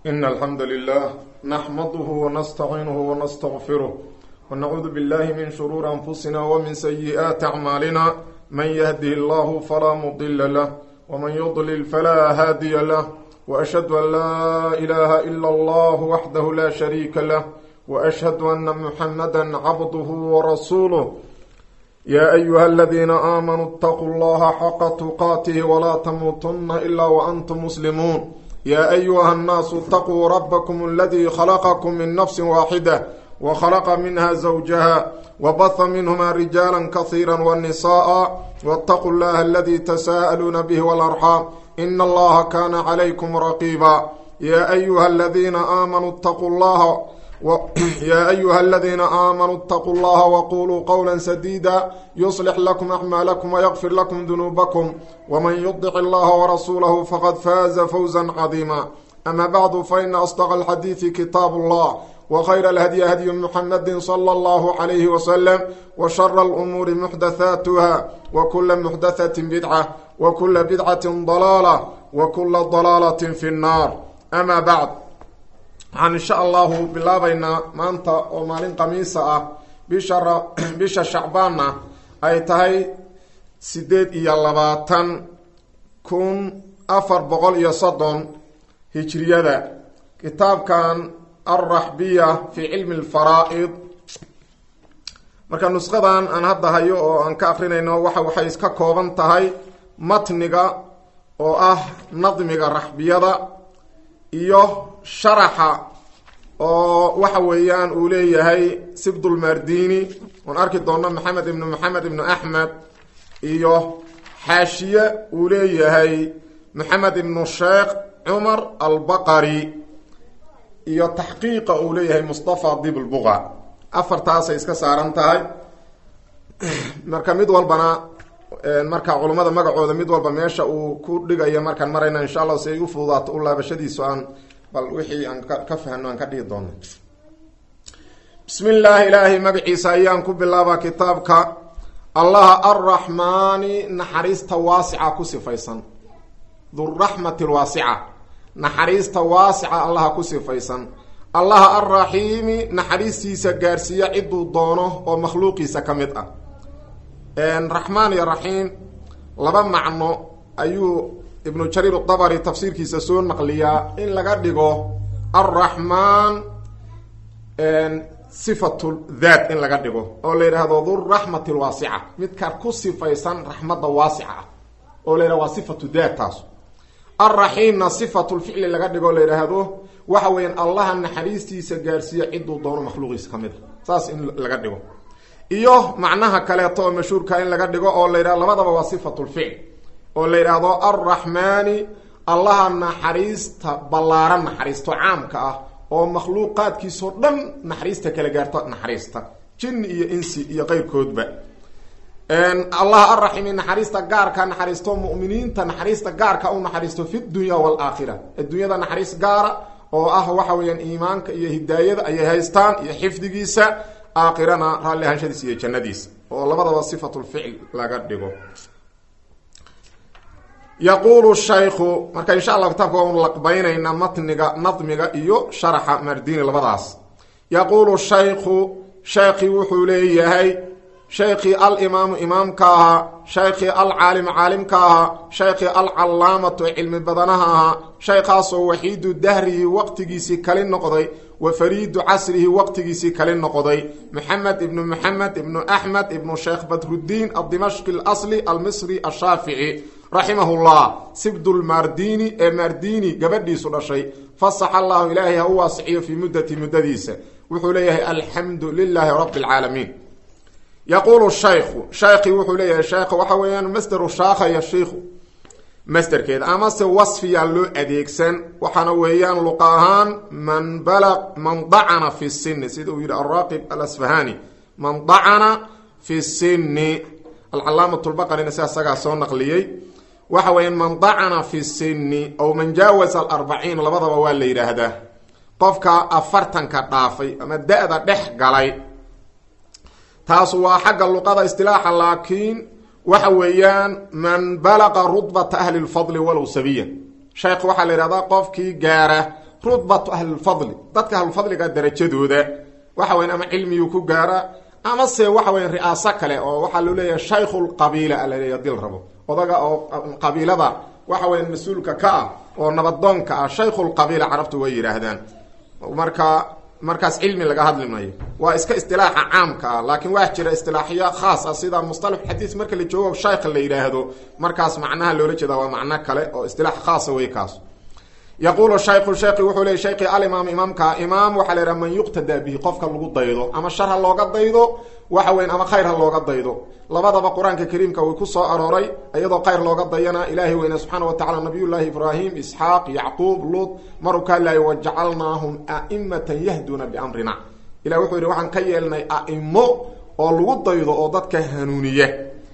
إن الحمد لله نحمده ونستعينه ونستغفره ونعوذ بالله من شرور أنفسنا ومن سيئات أعمالنا من يهده الله فلا مضل له ومن يضلل فلا هادي له وأشهد أن لا إله إلا الله وحده لا شريك له وأشهد أن محمدا عبده ورسوله يا أيها الذين آمنوا اتقوا الله حق تقاته ولا تموتن إلا وأنتم مسلمون يا أيها الناس اتقوا ربكم الذي خلقكم من نفس واحدة وخلق منها زوجها وبث منهما رجالا كثيرا والنساء واتقوا الله الذي تساءلون به والأرحام إن الله كان عليكم رقيبا يا أيها الذين آمنوا اتقوا الله وقولوا قولا سديدا يصلح لكم أعمالكم ويغفر لكم ذنوبكم ومن يطع الله ورسوله فقد فاز فوزا عظيما أما بعد فإن أصدق الحديث كتاب الله وخير الهدي هدي محمد صلى الله عليه وسلم وشر الأمور محدثاتها وكل محدثة بدعة وكل بدعة ضلالة وكل ضلالة في النار أما بعد عن إن شاء الله بالله maanta oo maalin qamiisa ah bisha shacbaanna ay tahay 8/430 hijriyada kitaabkan الرحبية في علم الفرائض marka nusqadan aan hadda hayo oo aan ka aqrinayno waxay iska kooban tahay matniga oo ah nadmiga rahbiyada iyo sharaxa oo waxa weeyaan uu leeyahay Sibdul Mardini oo arki doona Maxamed ibn Ahmad iyo xaashiye uu leeyahay Maxamed ibn Sheikh Umar al-Baqari iyo tahqiiqa uu leeyahay Mustafa Dib al-Bugha afartaas ay iska saaran tahay marka mid walbana marka culimada magacooda mid walba meesha uu ku dhigayo markaan marayna insha Allah si ay u fududaato u laabashadiisu aan bal wixii aan ka fahno aan ka dhigi doono bismillah ilaahi magaciisa ayaan ku bilaaba kitaabka Allah ar-Rahmani naxariista waasica ku sifaysan dur rahmatil waasica naxariista waasica Allah ku sifaysan Allah ar-Rahim naxariistiisa gaarsiya ciduu doono oo makhluuqiisa kamid ah Rahman ya Rahim laba macno ayuu ibn Jarir al-Tabari tafsiirkiisa soo naqliya in laga dhigo ar-Rahman sifatul dhat in laga dhigo oo leeyahay dur rahmatil wasi'a midka ku sifaysan rahmada wasi'a oo leeyahay sifatu dhataas ar-Rahim sifatul fi'l laga dhigo leeyahay waxa weeyaan Allah naxariistiisa gaarsiya ciduu doono makhluuqiisa kamid saas in laga dhigo iyo macnaha kale oo mashhuurka in laga dhigo oo leeyahay labadaba waa sifatul fi'l oo leeyahay ar-Rahmani Allah naxariista ballaaran naxariisto caamka ah oo makhluuqaadkiisa dhan naxariista kala gaarto naxariista jinn iyo insi iyo qeyrkoodba Allah ar-Rahim naxariista gaarka naxariisto mu'miniinta naxariista gaarka uu naxariisto fi dunya wal aakhirah adduunyada naxariis gaara oo ah waxa weeyaan iimaanka iyo hidaayada ay haystaan iyo xifdigiisa aakhirana raali hanshadiisa iyo jannadiisa oo labadaba sifatul fi'l laga dhigo يقول الشيخ marka insha Allah kitaabka oo laqbaynayna matniga nadmiga iyo sharaxa Mardini labadaas يقول الشيخ شيخي wuxuu leeyahay شيخي الامام امامka شيخي العالم عالمka شيخي العلامة علم بدنها شيخاas وحيد الدهر waqtigiisi kale noqday وفريد عصره waqtigiisi kale noqday محمد ابن احمد ابن شيخ بدر الدين الدمشقي الاصلي المصري الشافعي رحمه الله سبد المرديني مرديني gabadhiisu dhashay فصح الله إلهي هو واسعي في مدتيسه wuxuu leeyahay الحمد لله رب العالمين يقول الشيخ شيخي wuxuu leeyahay sheekh waxa weeyaan masdar shaykh ya sheekh masdar keeda ama se wasfiya loo adeegsan waxana weeyaan luqahan man da'ana fi sin sida uu yiri ar-Raqib al-Asfahani man da'ana fi sin al-Allamah al-Baqari nasaga soo naqliyay waxa weeyaan man da'ana fi sin aw man jawaza al-40 labadaba waa la yiraahdaa qofka 40 ka dhaafay ama da'da dhex galay taas waa xagga luqada istilaaxa laakiin waxa weeyaan man balaqa rutbata ahli al-fadl walaw sabiyan sheekh waxa la yiraahdaa qofkii gaara rutbatu ahlilfadli dadka ahlulfadliga darajadooda waxa weyan ama cilmiyuu ku gaara ama se waxa weyan ri'aaso kale oo waxaa loo leeyahay shaykhulqabiila ala leeyahay dil rabo odaga oo qabiilada waxa weyan mas-uulka ka ah oo nabadoonka ah shaykhulqabiila carabtu way yidhaahdaan markaas cilmi laga hadli mayo waa iska istilaaxa caamka ah laakiin waa jira istilaaxyo khaas ah sida musطalax xadiis marka la joogo shaykh la yiraahdo markaas macnaha loola jeeda waa macno kale oo istilaax khaas way kaas yaqulu shaykhu wuxuu leeyahay shaykhi al-imam imamka imam waxa la yiraahdaa man yuqtada bihi qofka lagu daydo ama shar looga daydo waxa weyn ama khayr looga daydo labadaba quraanka kariimka way ku soo arooray iyadoo khayr looga dayana ilaahi weyna subhanahu wa ta'ala nabiyullaahi ibrahim isxaaq yaqub lut maruka la waj'alnahum a'immatan yahduna bi amrina ilaahi wuxuu yiri waxaan ka yeelnay a'immo oo lagu daydo oo dadka hanuuniye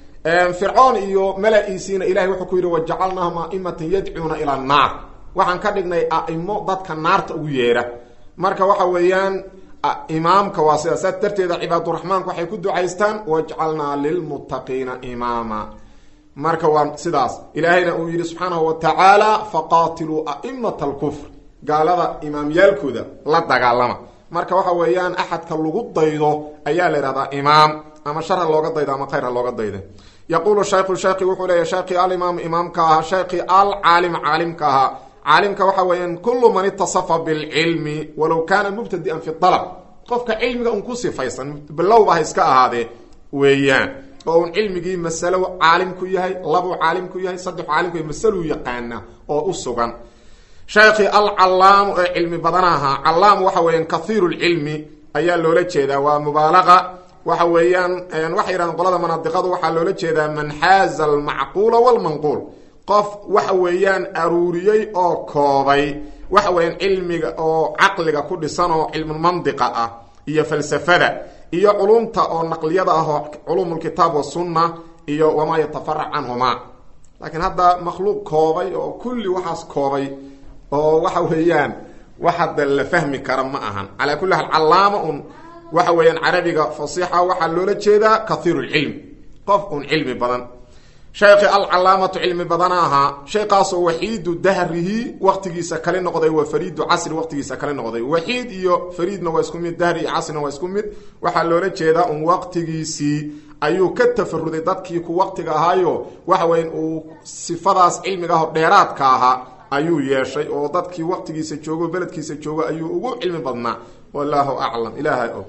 fir'aun iyo malaa'isiina ilaahi wuxuu ku yiri waj'alnahum a'immatan yad'una ila an-nar waxaan ka dhignay a'immo dadka naarta ugu yeera marka waxa weeyaan imaamka waa sidaas darteeda cibaadu raxmaanku waxay ku ducaystaan waj'alna lil muttaqiina imaama marka waa sidaas ilaahayna uu yiri subhanahu wa ta'ala faqatilu a'immatal kufr gaalada imaamyaalkooda la dagaalama marka waxa weeyaan ahadka lagu daydo ayaa la yiraahdaa imaam ama shar looga daydo ama khayr looga daydo yaqulu shaykhu wuxuu leeyahay shaykhi al-imam imamka shaykhi al-alim alimka عالمك waxa weeyaan kullu man ittasafa bil ilmi walaw kana mubtadi'an fi talab qofka ilmiga uu ku sifaysan bilowba iska ahaade weeyaan oo ilmigi mas'alo caalim ku yahay labo caalim ku yahay saddex caalim ku yahay mas'alo yaqaana oo u sugan shaykhi al-allam ilmi badanaha allam waxa weeyaan kathirul ilmi ayaa loola jeedaa waa mubaalaqa waxa weeyaan waxa yiraan qolada manadiqadu waxa loola jeedaa man haza al-ma'qul wal manqul qof waxa weeyaan aruuriyay oo koobay waxa weeyaan cilmiga oo aqliga ku dhisan oo cilmu mantiqa ah iyo falsafada iyo culumta oo naqliyada ah oo culumul kitaab wa sunna iyo wama yatafarra anhuma laakiin hadda makhluuq koobay oo kulli waxaas koobay oo waxa weeyaan waxa la fahmi kara ma ahan ala kulli hal allama waxa weeyaan arabiga fasiixa waxa loola jeedaa kathirul ilm qof ilmi badan شيخ العلامة علم بدناها شيخاس وحيد دهره وقتيسا كلي نقداي وفريد عصر وقتيسا كلي نقداي وحيد iyo فريدنا waa isku mid dahri casrna waa isku mid waxa loola jeedaa waqtigiisi ayuu ka tafaruday dadkii ku waqtiga ahaayo waxa weyn uu sifadaas cilmiga dheeraadka aha ayuu yeeshay oo dadkii waqtigiisa joogo beledkiisa joogo ayuu ugu cilmi badnaa wallahu a'lam ilaahay oo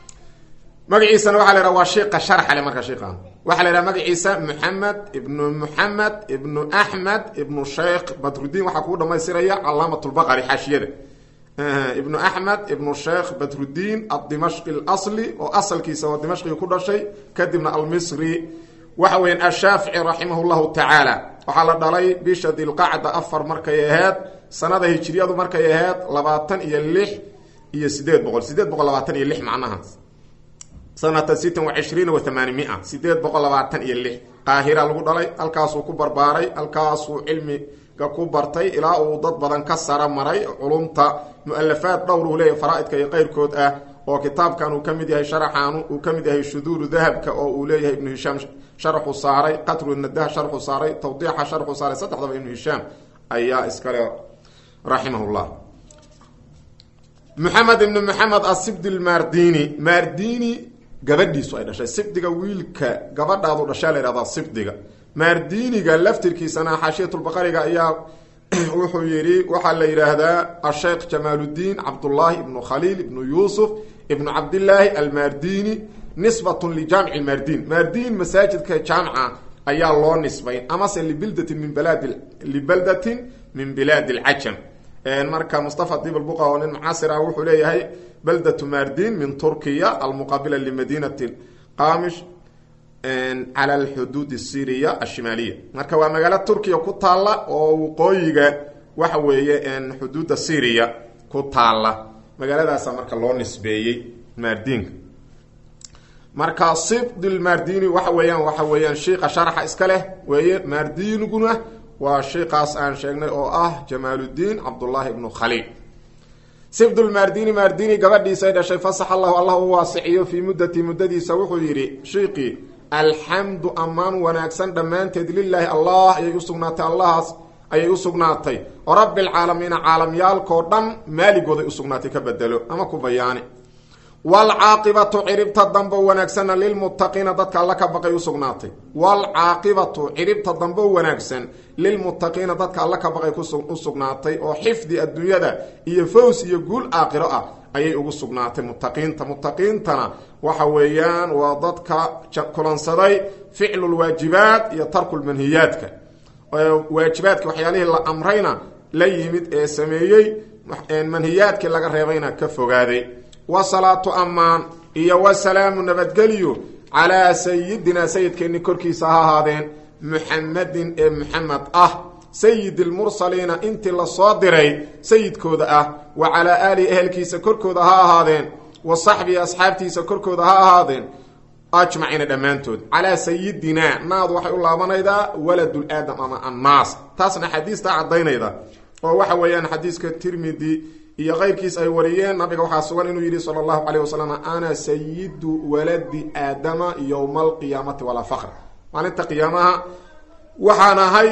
magaciisa waxa la yiraahdaa waa sheekh sharx le marka sheekhan waxa la yiraahdaa magaciisa Muhammad ibn Ahmad ibn Sheikh Badruddin waxa ku dhameystiraya Allamatul Baqari xashiyada ibn Ahmad ibn Sheikh Badruddin ad-Dimashqi al-asli oo asalkiisa waa Dimashqi ku dhashay kadibna al-Misri waxa weyn ash-Shafi'i rahimahullahu ta'ala waxa la dhalay bisha Dhulqa'da 4 markay ahayd sanada hijriyadu markay ahayd 26 iyo 826 macnaha سنة 26 و800 سيدات بقول 26 قاهرة لو دلay halkaas uu ku barbaaray halkaas uu cilmi ka ku bartay ilaa uu dad badan ka sara maray culumta muallafaad dhowr u leeyahay faraa'idka iyo qeyrkood ah oo kitaabkan uu kamid yahay sharaxaanu uu kamid yahay shuduur dahabka oo uu leeyahay ibn hisham sharxu saaray qatru nadah sharxu saaray tawdiiha sharxu saaray saddexdaba ibn hisham ayaa iskale rahimahullah محمد بن محمد السبد المارديني gabadhiisu ay dhashay sibdiga wiilka gabadhaadu dhashay leeyahay sibdiga maardiniga laftirkiisana xaashiyatul baqariga ayaa wuxuu yiri waxa la yiraahdaa al-sheikh Jamaluddin Abdullah ibn Khalil ibn Yusuf ibn Abdullah al-Mardini nisbatun li jami' al-Mardin Mardin masajidka jaami'a ayaa loo nisbay ama se li baldatin min bilad al-ajam marka Mustafa Dib al-Buqa oo nin muasira wuxuu leeyahay بلدة ماردين من تركيا المقابلة لمدينة قامش على الحدود السورية الشمالية marka waa magaalada Turkiya ku taala oo waqooyiga waxa weeye xuduudda Syria ku taala magaaladaas marka loo nisbeeyay Mardin marka Sibd al-Mardini waxa weeyaan sheekha sharaxa iska leh weeye Mardiniguna waa sheekhaas aan sheegnay oo ah Jamaluddin Abdullah ibn Khalil سبد المارديني gabadhii say dhashay fasax Allah waasiyo fi muddadiisa wuxuu yiri sheekhi alhamdu aman wanaagsan dhamaanteed lillahi Allah ay usugnaatay Allahas ayay usugnaatay rabbil caalamiin caalamyaalkoo dhan maaligooday usugnaatay ka bedelo ama ku bayaani waalcaaqibatu ciribta dambe wanaagsana lilmuttaqiina dadka alla ka baqay usugnaatay waalcaaqibatu ciribta dambe wanaagsan lilmuttaqiina dadka alla ka baqay usugnaatay oo xifdi adduunyada iyo faws iyo guul aakhiro ah ayay ugu sugnaatay muttaqiintana waxa weeyaan waa dadka kulansaday ficlulwaajibaat iyo tarkulmanhiyaadka waajibaadka waxyaalihii la amrayna la yimid ee sameeyey manhiyaadkii laga reebayna ka fogaaday wasalaatu ammaan iyo wasalaamu nabadgelyo calaa sayidina sayidkeenni korkiisa ha ahaadeen muxamadin ee muxamed ah sayidi lmursaliina intii lasoo diray sayidkooda ah wa calaa aalihi ehelkiisa korkooda ha ahaadeen wa saxbihi asxaabtiisa korkooda ha ahaadeen ajmaciina dhammaantood calaa sayidina naadu waxay u laabanaydaa waladul aadam ama annaas taasna xadiista caddaynayda oo waxa weeyaan xadiiska tirmidi iyo keyrkiis ay wariyeen nabiga waxaa sugan inuu yidhi sala allahu calayh wasalam ana sayidu waladi aadama yowma alqiyaamati walaa fakr maalinta qiyaamaha waxaan ahay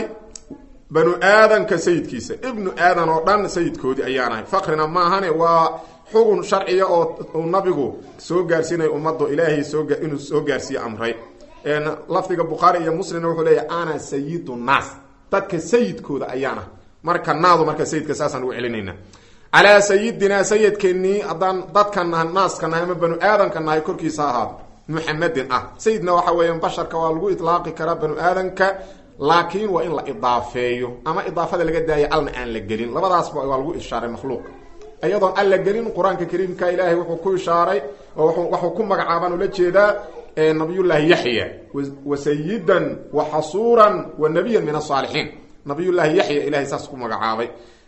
banu aadanka sayidkiisa ibnu aadan oo dhan sayidkoodii ayaan ahay fakrina maahane waa xugun sharciya oo uu nabigu soo gaarsiinaya ummadda ilaahay inuu soo gaarsiiye amray lafdiga bukhaari iyo muslimna wuxuu leeyahay ana sayidu naas dadka sayidkooda ayaana marka naadu marka sayidka saasaan ugu celinayna calaa sayidinaa sayidkeennii haddaan dadka naaska nahay ama banu aadanka nahay korkiisa ahaado muxamedin ah sayidna waxa weeyaan basharka waa lagu itlaaqi karaa banu aadanka laakiin waa in la idaafeeyo ama idaafada laga daaya alna aan la gelin labadaasba waa lagu ishaaray makhluuq iyadoon alla gelin qur-aanka kariimka ilaahay wuxuu ku ishaaray oo wuxuu ku magacaabaan ula jeedaa nabiyullaahi yaxya wa sayidan wa xasuuran wa nabiyan min asaalixiin nabiyullaahi yaxya ilahay saas ku magacaabay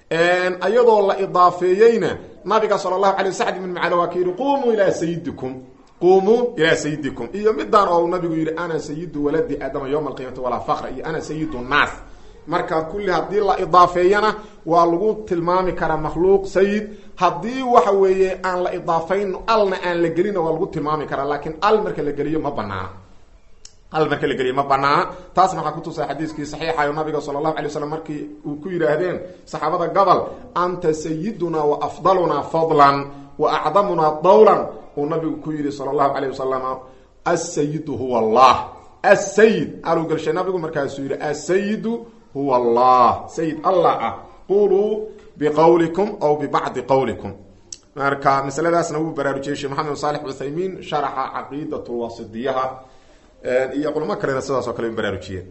iyadoo la idaafeeyeyna nabiga sala allahu alay sacd ibn macala waa ka yidhi quumuu ilaa sayidikum iyo midaan oo nabigu yidhi ana sayidu waladi aadama yowma alqiyamati walaa fakra iyo ana sayidu nnaas marka kulli haddii la idaafeeyana waa lagu tilmaami karaa makhluuq sayid haddii waxa weeye aan la idaafayn alna aan la gelina waa lagu tilmaami karaa laakiin al marka la geliyo ma banaana taasna waxaa kutusay xadiiskii saxiixa oo nabiga sala allahu alay wasalam markii uu ku yidhaahdeen saxaabada gobol anta sayiduna wa afdaluna fadlan wa acdamunaa dawlan uu nabigu ku yidhi sala allahu calayh wasalam asayidu huwa allah asayid aluu gelshay nabigu markaasuu yidhi asayidu huwa allah sayid allah ah quluu biqowlikum aw bibacdi qowlikum marka masaladaasna wuu baraarujiyey sheekh maxamed saalix uthaymiin sharaxa caqiidatulwasidiyaha iyo culamo kalena sidaas oo kale baraarujiyeen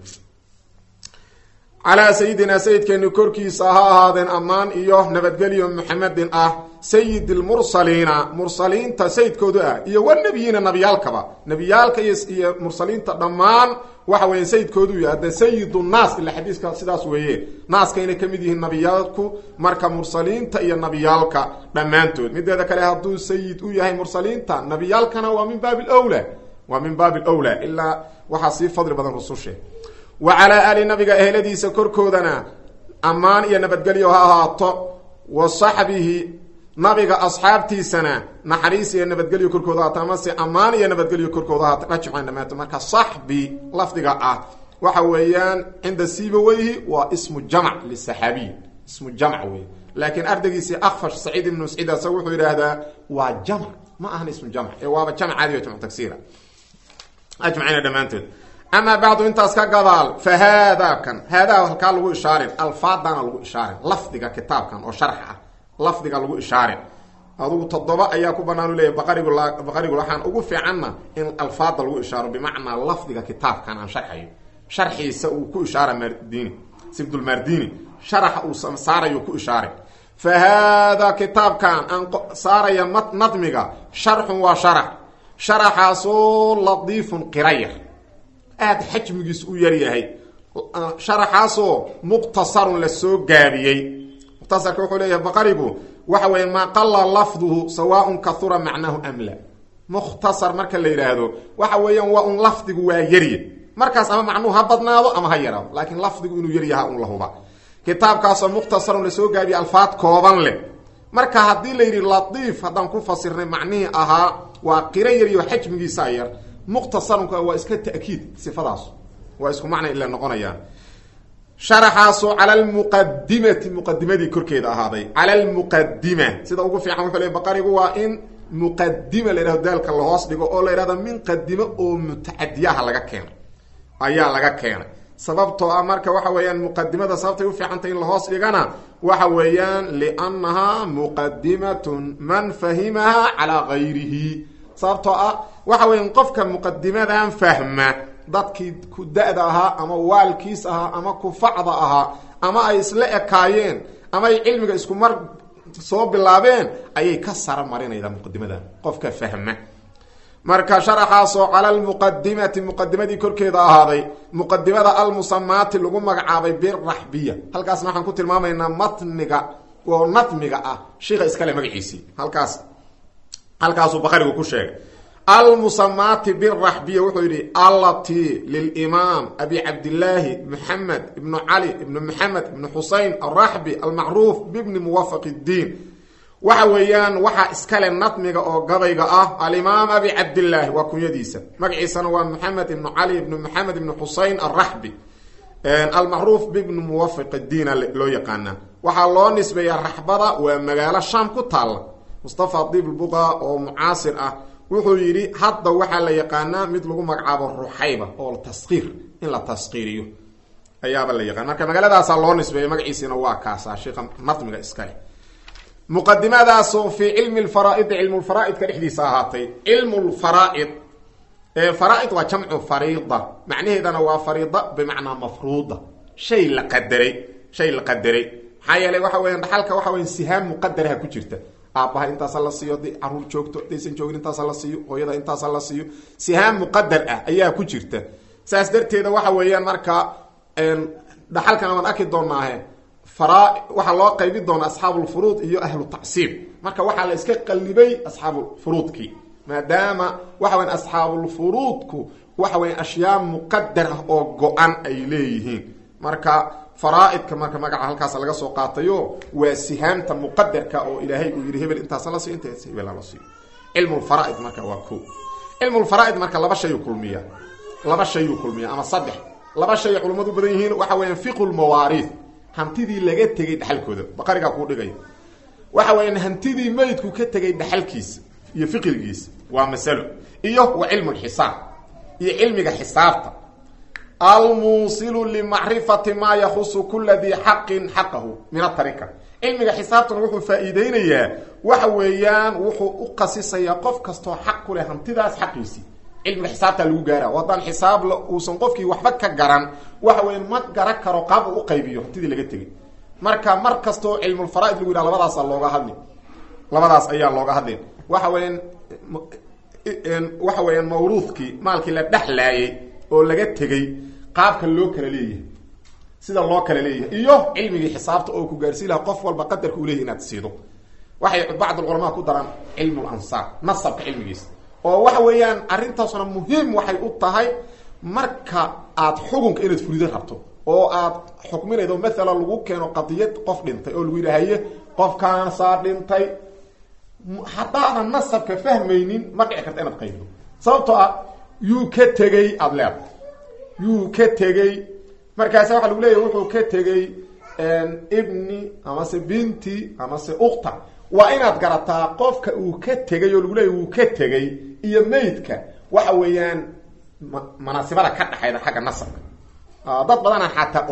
calaa sayidina sayidkeeni korkiisa ha ahaadeen ammaan iyo nabadgelyo muxamedin ah sayid lmursaliina mursaliinta sayidkooda ah iyo wanabiyiina nabiyaalkaba nabiyaalka iyo mursaliinta dhammaan waxa weeye sayidkoodu yahay de sayidu naas ila xadiiska sidaas weeye naaska inay ka mid yihiin nabiyaalku marka mursaliinta iyo nabiyaalka dhammaantood mideeda kale hadduu sayid u yahay mursaliinta nabiyaalkana waa min baabi lwlaa ilaa waxaa sii fadli badan rusushe wa calaa aali nabiga eheladiisa korkoodana ammaan iyo nabadgelyo ha ahaato wa saxbihi nabiga asxaabtiisana naxariis iyo nabadgelyo korkooda ahaato amase ammaan iyo nabadgelyo korkooda ahaato ajmaciin dhammaanto marka saxbi lafdiga ah waxa weeyaan cinda sibaweyhi waa ismu jamc lisaxaabiy ismu jamc wey laakiin ardaygiisii akfash saciid ibnu masciid asaga wuxuu yidhaahdaa waa jamc ma ahan ismu jamc ee waaba jamc caadi o jamc tagsiira ajmaciina dhammaantood amaa bacdu intaas ka gadaal fa haadaa kan haadaa halkaa lagu ishaarin alfaadana lagu ishaarin lafdiga kitaabkan oo sharx ah lafdiga lagu ishaarin adugu 7 ayaa ku banaan u leeyahay baqarigu waxaan ugu fiicanna in alfaada lagu ishaaro bimacnaa lafdiga kitaabkan aan sharxayo sharxiisa uu ku ishaara mardini sibdul mardini sharaxa uu saarayo ku ishaaray fa haadaa kitaabkan aan saaraya nadmiga sharxun waa sharaxaasoo ladiifun qirayar aada xajmigiis u yaryahay sharaxaasoo muqtasarun la soo gaabiyey muqtasarka wuxuu leeyahay baqarigu waxa weeye maa qalla lafduhu sawaaun kahura macnaahu am la mukhtasar marka la yidhaahdo waxa weeyaan waa un lafdigu waa yarye markaas ama macnuhu ha badnaado ama ha yaraado laakiin lafdigu inuu yaryaha un lahuba kitaabkaasoo mukhtasarun la soo gaabiyey alfaad kooban leh marka haddii la yidhi latiif haddaan ku fasirnay macnihii ahaa waa qiro yaryo xajmigiisa yar mukhtasarunka waa iska ta'kiid sifadaas waa isku macna ila noqonayaan sharaxaasu cala almuqadimati muqadimadii korkeeda ahaaday cala almuqadima sida ugu fiican wuxuu leeyahay baqarigu waa in muqadima la yidhahdo daalka la hoos dhigo oo la yidhahdo min qadimo oo mutacadiyaha laga keenay ayaa laga keenay sababtoo ah marka waxa weeyaan muqadimada sababtay u fiicantay in la hoos dhigana waxa weeyaan liannahaa muqadimatun man fahimaha calaa gayrihi sababtoo ah waxa weeyaan qofka muqadimadan fahma dadkii ku da-da ahaa ama waalkiis ahaa ama kufacda ahaa ama ay isla ekaayeen ama ay cilmiga isku mar soo bilaabeen ayay ka sara marinaydaa muqadimadan qofka fahma marka sharaxaasoo cala almuqadimati muqadimadii korkeeda ahaaday muqadimada almusamaati lagu magacaabay biraxbiya halkaasna waxaan ku tilmaamaynaa matniga oo nadmiga ah sheikha iskale magaciisii halkaasuu baqarigu ku sheegay almusamaati biraxbiya wuxuu yidhi allati lilimaam abi cabdillaahi maxamed ibnu cali ibnu maxamed ibnu xusein alraxbi almacruuf bibni muwafaq iddiin waxa weeyaan waxaa iskale nadmiga oo gabayga ah alimaam abi cabdillaahi waa kunyadiisa magaciisana waa maxamed ibnu cali ibnu maxamed ibnu xusein alraxbi almacruuf bibni muwafaq iddiina loo yaqaanaa waxaa loo nisbeeyaa raxbada waa magaalo shaam ku taalla mustafa diblbuqa oo mucaasir ah wuxuu yidhi hadda waxaa la yaqaanaa mid lagu magacaabo ruxayba oo taskiir in la taskiiriyo ayaaba la yaqaan marka magaaladaasaa loo nisbeeya magaciisina waa kaasa sheekha nadmiga iskale muqadimadaasoo fii cilmi lfaraaidi cilmulfaraaidka dhexdiisa ahaatay cilmulfaraaid faraaid waa jamcu fariida macnaheedana waa fariida bimacnaa mafruuda shay la qadaray maxaa yeelay waxa weya dhaxalka waxa weya sihaam muqadaraha ku jirta aabbaha intaasa la siiyo haday caruur joogto hadaysan joogin intaasa la siiyo hooyada intaasa la siiyo sihaam muqadar ah ayaa ku jirta saas darteeda waxa weeyaan marka dhaxalkana waan arki doonaahe waxaa loo qaybi doona asxaabulfuruud iyo ahlu tacsiib marka waxaa la iska qallibay asxaabulfuruudkii maadaama waxa weyan asxaabulfuruudku waxa weya ashyaa muqadar ah oo go-an ay leeyihiin marka faraaidka marka magaca halkaas laga soo qaatayo waa sihaamta muqadarka oo ilaahay uu yidhi hebel intaas la siiyo intaas hebel la siiyo cilmulfaraaid marka waa ko cilmulfaraaid marka laba shay kulmiya ama saddex laba shay culimadu badan yihiin waxa weeyaan fiqhul mawaariid hantidii laga tegay dhaxalkooda baqariga ku dhigay waxa weeyaan hantidii meydku ka tegay dhaxalkiisa iyo fiqhigiisa waa masalo iyo wa cilmul xisaab iyo cilmiga xisaabta almuusilu limacrifati maa yakhusu kula dii xaqin xaqahu min atarika cilmiga xisaabtuna wuxuu faa-iideynayaa waxa weeyaan wuxuu u qasisayaa qof kastoo xaq ku leh hantidaas xaqiisii cilmiga xisaabtaa lagu gaara haddaan xisaab uusan qofkii waxba ka garan waxa weya ma garan karo qaab uu u qaybiyo hantidii laga tegay marka mar kastoo cilmulfaraaid lagu yidhaha labadaas ayaa looga hadlin waxa weeyaan mawruudkii maalkii la dhexlaayay oo laga tegay qaabka loo kala leeyahay sida loo kala leeyahay iyo cilmigii xisaabta oo ku gaarsiin laha qof walba qadarka uu leeyahay inaad siido waxay bacd culamaa ku daraan cilmul ansaab nasabka cilmigiisa oo waxa weeyaan arrintaasuna muhiim waxay u tahay marka aad xukunka inaad fulido rabto oo aad xukminaydo maalan lagu keeno qadiyad qof dhintay oo lagu yidhaahaye qofkaan saa dhintay haddaadan nasabka fahmaynin ma dhici karta inaad qaybido sababtoo ah yuu ka tegey aada leedahay yuu ka tegey markaasa waxaa lagu leeyahy wuxuu ka tegey ibni amase binti amase ukta waa inaad garataa qofka uu ka tegay oo lagu leeyahy wuu ka tegey iyo meydka waxa weeyaan manaasibada ka dhaxayda xagga nasabka dad badanaan xataa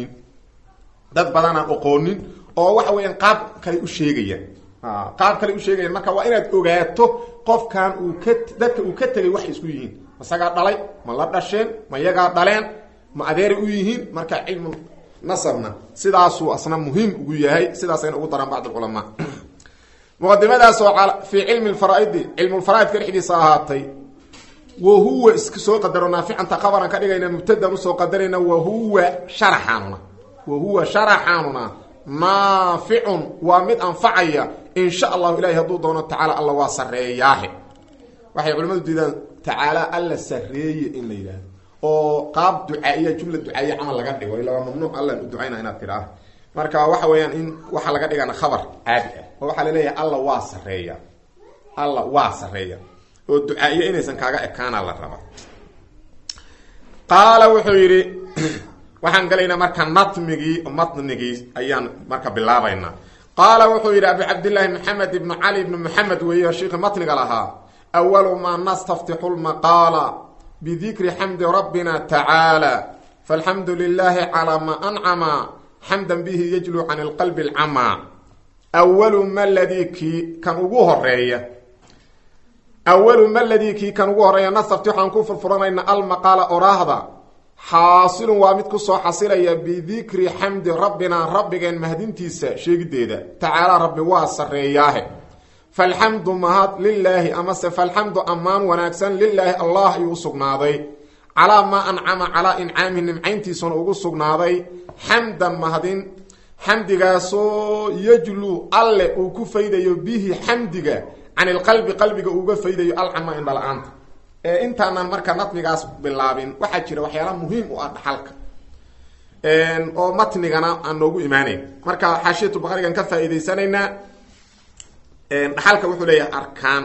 oqoonin oo waxa weeyaan qaab kale u sheegayaan marka waa inaad ogaato qofkan dadka uu ka tegay waxay isku yihiin masagaa dhalay ma la dhasheen ma yagaa dhaleen ma adeeray u yihiin marka cilmu nasabna sidaasuu asna muhiim ugu yahay sidaasayna ugu daraan bacd culamaa muqadimadaas oo fii cilmi faraaidi cilmulfaraaidka dhexdiisa ahaatay wahuwa iska soo qadaro naaficanta qabaran ka dhigayna mubtadan usoo qadarayna wahuwa sharaxaanuna naaficun waa mid anfacaya in sha allahu ilahi hadduu doono tacaala alla waa sareeyaahe waxay culimadu diidaan tacaala alla sareeye in la yidhaahdo oo qaab ducaaiya jumla ducaaiya camal laga dhigo ila waa mamnuuc allan u ducayna inaad tidhaah marka waxa weeyaan in waxaa laga dhigana khabar caadi ah oo waxaa laleeyahay alla waa sareeya oo ducaaiya inaysan kaaga ekaana la raba qaala wuxuu yidhi waxaan galaynaa marka natmigii matnigii ayaan marka bilaabaynaa qaala wuxuu yidhi abu cabdillaahi maxamed ibnu cali ibnu maxamed weeye sheikhi matniga lahaa awalu maa nastaftixu lmaqaala bidikri xamdi rabbina tacaala falxamdu lilaahi calaa maa ancama xamdan bihi yajluu can ilqalbi alcamaa awalu ma ladii kii kan ugu horeeya awalu ma ladii kii kan ugu horeeya nastaftix waxaan ku furfuranayna almaqaala oraahda xaasilun waa mid ku soo xasilaya bidikri xamdi rabbina rabbigeen mahdintiisa sheegideeda tacaala rabbi waa sareeyaahe falxamdu mahad lilaahi amase falxamdu ammaan wanaagsan lilaahi allah ayuu usugnaaday calaa maa ancama calaa incaamihi nimcayntiisuna ugu sugnaaday xamdan mahadin xamdigaasoo yajluu alle uu ku faydayo bihi xamdiga can ilqalbi qalbiga uuga faydayo alcama indhala-aanta intaanan marka natmigaas bilaabin waxaa jira waxyaala muhiim u ah dhaxalka oo matnigana aan noogu imaaneyn marka xaashiyatu baqarigan ka faa'iidaysanaynaa dhaxalka wuxuu leeyahay arkaan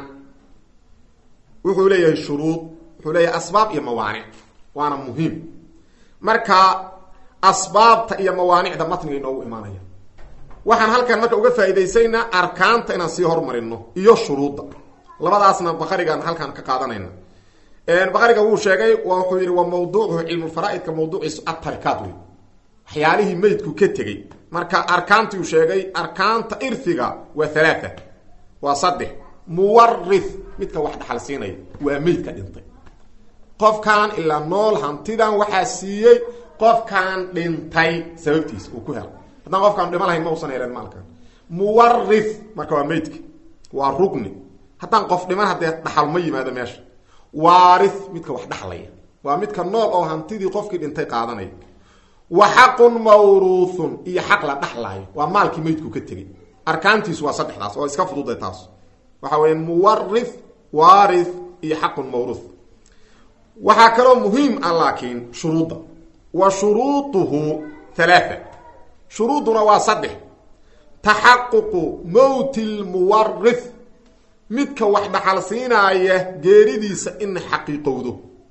wuxuu leeyahay shuruud wuxuu leeyahay asbaab iyo mawaanic waana muhiim marka asbaabta iyo mawaanicda matniga inoogu imaanaya waxaan halkan marka uga faa'iidaysaynaa arkaanta inaan sii hormarino iyo shuruudda labadaasna baqarigan halkan ka qaadanayna baqariga wuu sheegay wuxuu yidhi wa mawduucuhu cilmulfaraa'idka mawduuciisu atarikaad wey waxyaalihii meydku ka tegey marka arkaantii uu sheegay arkaanta irhiga waa halaaa waa 3 muwarith midka wax dhaxal siinaya waa meydka dhintay qofkan ilaa nool hantidan waxaa siiyey qofkan dhintay sababtiisa uu ku helay haddaan qofkaan dhima lahayn ma usan heleen maalkan muwarith marka waa meydka waa rugni haddaan qof dhiman haddee dhaxal ma yimaado meesha waarith midka wax dhaxlaya waa midka nool oo hantidii qofkii dhintay qaadanaya wa xaqun mawruuthun iyo xaq la dhaxlaayo waa maalkii meydku ka tegey arkaantiisu waa 3daas oo iska fududay taas waxa weeye muwarith waarith iyo xaqun mawruuth waxaa kaloo muhiim ah laakiin shuruudda wa shuruuduhu 3 shuruuduna waa 3 taxaququ mowti lmuwarith midka wax dhaxal siinaaya geeridiisa in xaqiiqowdo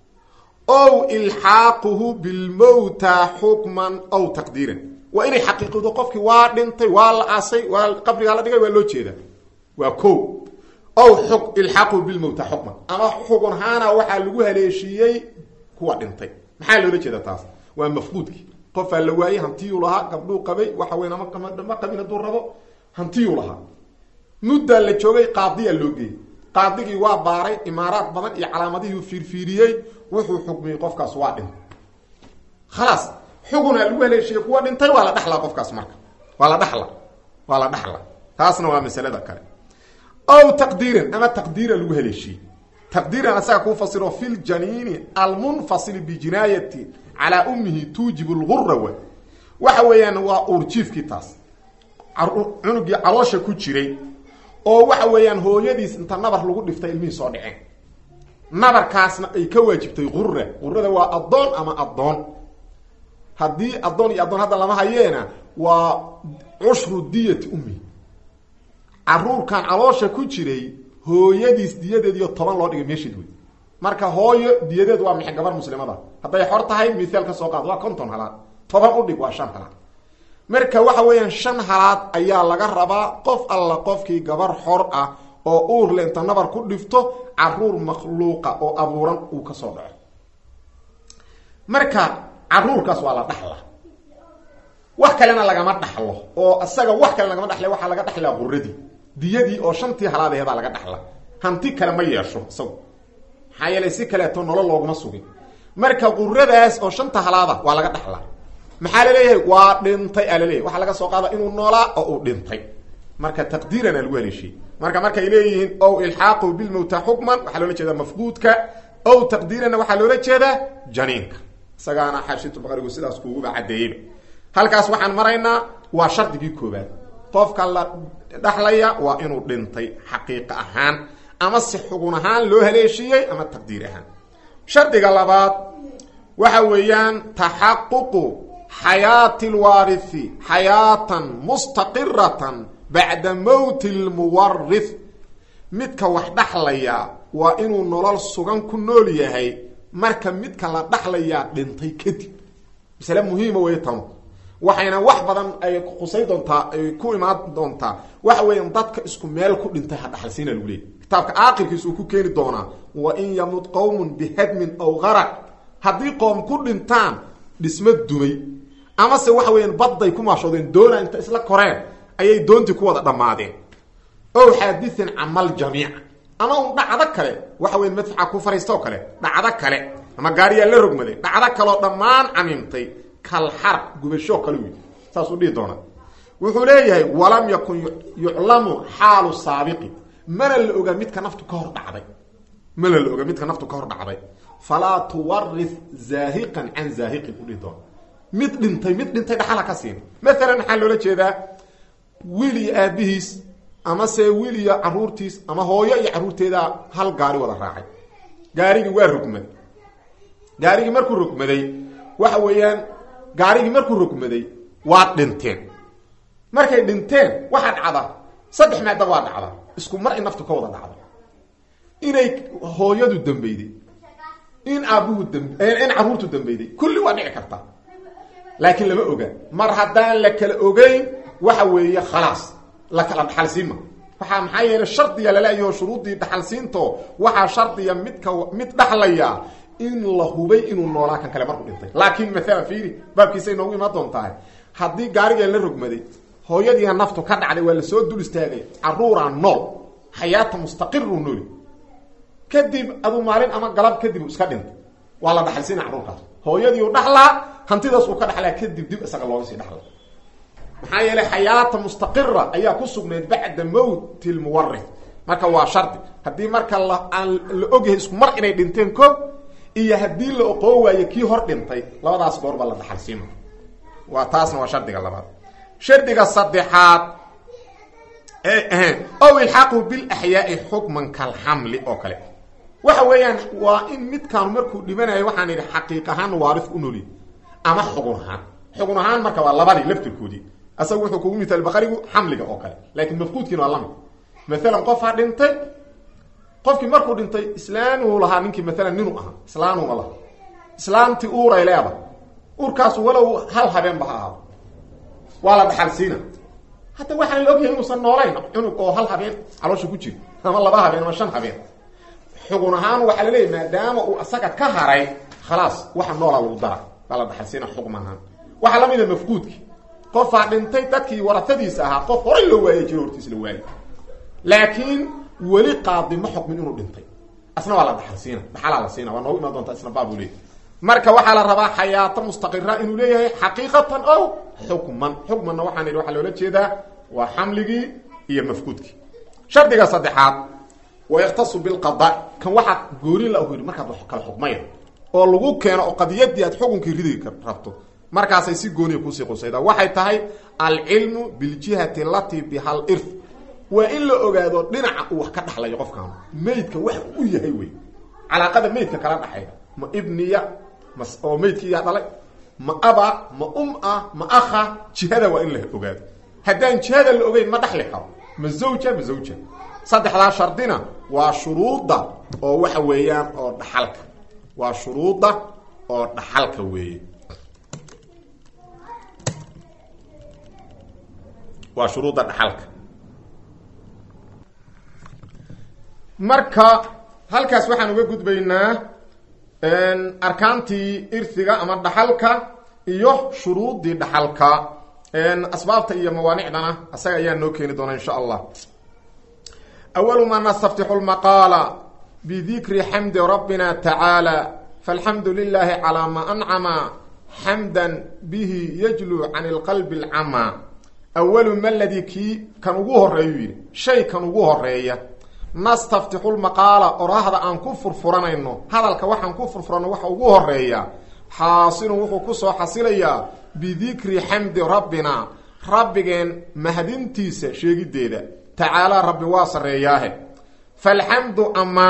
ow ilxaaquhu bilmowta xukman aw taqdiiran waa inay xaqiiqowdo qofkii waa dhintay waa la aasay waa qabrigaa la dhigay waa loo jeedaa waa ko ow ilxaaquhu bilmowta xukman ama xugun ahaana waxaa lagu haleeshiiyey kuwa dhintay maxaa loola jeeda taas waa mafquudkii qofaa la waayey hantiyuu lahaa gabdhuu qabay waxa weyn ma qabin hadduu rabo hantiyuu lahaa muddaa la joogay qaadiyaa loo geeyey qaadigii waa baaray imaaraad badan iyo calaamadihii fiirfiiriyey wuxuu xukmiyey qofkaas waa dhintay khalaas xugunaa lagu haleeshiyey kuwa dhintay waa la dhaxlaa qofkaas marka waa la dhaxla taasna waa masalada kale ow taqdiiran ama taqdiira lagu haleeshiyey taqdiiran asaga kuu fasiro fi ljaniini almunfasil bijinaayati calaa ummihi tuujibu lgura waxa weeyaan waa uurjiifkii taas cunugii caloosha ku jiray oo waxa weeyaan hooyadiis inta nabar lagu dhiftay ilmihii soo dhaceen nabarkaasna ay ka waajibtay qurada waa addoon ama addoon haddii addoon iyo addoon hadda lama hayeena waa cushru diyati ummi caruurkan caloosha ku jiray hooyadiis diyadeediyo 10 loo dhigay meesheed wey marka hooyo diyadeed waa mixi gabar muslimada hadday xor tahay misaal ka soo qaad waa 50 halaad 10 u dhig waa 5 halaad marka waxa weeyaan 5 halaad ayaa laga rabaa qof alla qofkii gabar xor ah oo uur leenta nabar ku dhifto caruur makhluuqa oo abuuran uu ka soo dhaco marka caruurkaas waa la dhaxla wax kalena lagama dhaxlo oo asaga wax kale lagama dhaxlay waxa laga dhaxlaa quradii diyadii oo 5 halaadeeda laga dhaxla hanti kale ma yeesho isagu xayale si kale to nolol looguma sugin marka quradaas oo 5 halaada waa laga dhaxla maxaa leeyahay waa dhintay alaleey waxa laga soo qaada inuu noolaa oo uu dhintay marka taqdiirana lagu haleeshay marka ay leeyihiin ow ilxaaqu bil mawta hukman waxa loo jeedaa mafquudka ow taqdiirana waxa loo jeedaa janiinka sagana xashitu baqarigu sidaas kuugu cadeeyay halkaas waxaan maraynaa waa shardigii koobaad qofka la dhaxlaya waa inuu dhintay xaqiiqa ahaan ama si xugun ahaan loo haleeshiyay ama taqdiir ahaan shardiga labaad waxa weeyaan taxaququ xayaati alwaarithi xayaatan mustaqiratan bacda mowti almuwarith midka wax dhaxlaya waa inuu nolol sugan ku nool yahay marka midka la dhaxlaya dhintay kadib mas'ala muhiima way tan waxayna wax badan ay qusay doontaa ay ku imaan doontaa waxa weeyaan dadka isku meel ku dhintay dhaxalsiina lagu leeyahay kitaabka aakhirkiisa uu ku keeni doonaa wa in yamut qawmun bihadmin aw gharq hadii qoom ku dhintaan dhisma dumay ama se waxa weeyaan badday ku maashoodeen doona inta isla koreen ayay doontii ku wada dhamaadeen oo xadiisan amal jamiic ama uu dhacdo kale waxa weeyaan madfaca ku fariisto kale dhacdo kale ama gaariya la rogmaday dhacdo kale oo dhamaan amimtay kal har gubasho kale wi saas u dhii doona wuxuu leeyahay walam yakun yu'lamu halu sabiqi mana la oga midka naftu ka hor dhacday mana la oga midka naftu ka hor dhacday fala tuwarith zahiqan an zahiqin u dhii doona mid dhintay dhaxala ka siin mesela waxa loo jeedaa wili aabihis ama se wili ya caruurtiis ama hooyo iyo caruurteeda hal gaari wada raacay gaarigi waa rugmad gaarigi markuu rugmaday waxa weeyaan gaarigi markuu rugmaday waa dhinteen markay dhinteen waxa dhacda saddex maada waa dhacda isku mar in naftu ka wada dhacdo inay hooyadu dambeeyday in aabuhu dambeeyay in caruurtu dambeeyday kulli waa dhici karta laakiin lama oga mar hadaan la kala ogeyn waxa weeye khalaas la kala dhaxalsiima waxa maxay yeelay shardiga la leeyahay shuruudii dhaxalsiinto waxa shardiga mid dhaxlaya in la hubay inuu noolaa kan kale markuu dhintay laakiin mesela fiiri baabkiisa inoo ima doontaa hadii gaariga la rogmaday hooyadii naftu ka dhacday waa la soo dul istaagay caruura nool hay'ata mustaqirru nool kadib adu maalin ama galab kadib iska dhintay waa la dhaxalsiina caruurkaas hooyadii uu dhaxlaa hantidaas uu ka dhaxlaa kadib dib isaga loo sii dhaxlaa maxaa yeelay hay'ata mustaqirra ayaa ku sugnayd bacda mawt al muwarrith marka waa shardi hadii marka la ogyahay isku mar inay dhinteen ko iyo hadii la oqoo waayo kii hor dhintay labadaas goorba la dhaxalsiimo waa taasna waa shardiga labaad shardiga saddexaad aw ilhaqu bil ahya'i hukman kal hamli oo kale waxa weeyaan waa in midkaan markuu dhimanayo waxaan idhi xaqiiqahan waarif u nooli ama xugun ahaan marka waa labadii laftirkoodii asagu wuxuu kugu mithal baqarigu hamliga oo kale laakiin mafquudkiina waa lamid mesela qof ha dhintay qofkii markuu dhintay islaanu lahaa ninkii mesela ninu aha islaanu ma laha islaanti uuray leeba uurkaas walow hal habeen ba ahaa wala dhaxalsiina hatta waxaan la ogyahay inuu san noolayn inuu oo hal habeen caloosha ku jiro ama laba habeen ama shan habeen xugun ahaan waxa la leeyahay maadaama uu asaga ka haray khalaas waxa noolaa lagu dara wala dhaxalsiina xugmahan waxa la mid ah mafquudki qof dhintay dadkii warafadiisa ahaa qof horay loo waayay jiro hortiis la waayay laakiin wali qaadi ma xukmin inuu dhintay asna wala dhaxalsiina dhaxala la siina waa noo ima doonta isna baabu leeyahay marka waxa la rabaa hay'ata mustaqirra inuu leeyahay haqiiqatan aw hukman waxaan idhi waxa loola jeedaa waa hamligi iyo mafquudki shardiga saddexaad wa yaqtasu bil qada kan waxa goori la ogeeyay marka wax kala xukmaya oo lagu keeno oo qadiyadii aad xukunkii ridi rabto markaas ay si gooni ku sii qosayda waxay tahay al ilmu bil jihati allati bihal irth wa in la ogaado dhinaca uu wax ka dhaxlayo qofkan meydka wax uu yahay way alaaqada meydka kala dhaxayda ma ibniya oo meydkii yaa dhalay ma aba ma ma akha jihada waa in la ogaado hadaan jihada la ogeyn ma dhaxli karo ma zawja saddexda shardina waa shuruuda oo waxa weeyaan oo dhaxalka waa shuruuda oo dhaxalka weeye waa shuruuda dhaxalka marka halkaas waxaan uga gudbaynaa arkaantii irsiga ama dhaxalka iyo shuruudii dhaxalka asbaabta iyo mawaanicdana asaga ayaa noo keeni doona insha Allah awwalu ma nastaftihu al-maqala bi dhikri hamdi rabbina ta'ala falhamdulillahi ala ma an'ama hamdan bihi yajlu 'an al-qalbi al-'ama awwalu ma alladhi kan ugu horeeyo shay kan ugu horeeya nastaftihu al-maqala orahda aan ku furfuranayno hadalka waxaan ku furfurano waxa ugu horeeya xaasilu wuxuu ku soo xasilaya bi dhikri hamdi rabbina rabbigen mahadintiisa sheegideeda ta'ala rabbi waa sareeyahay falhamdu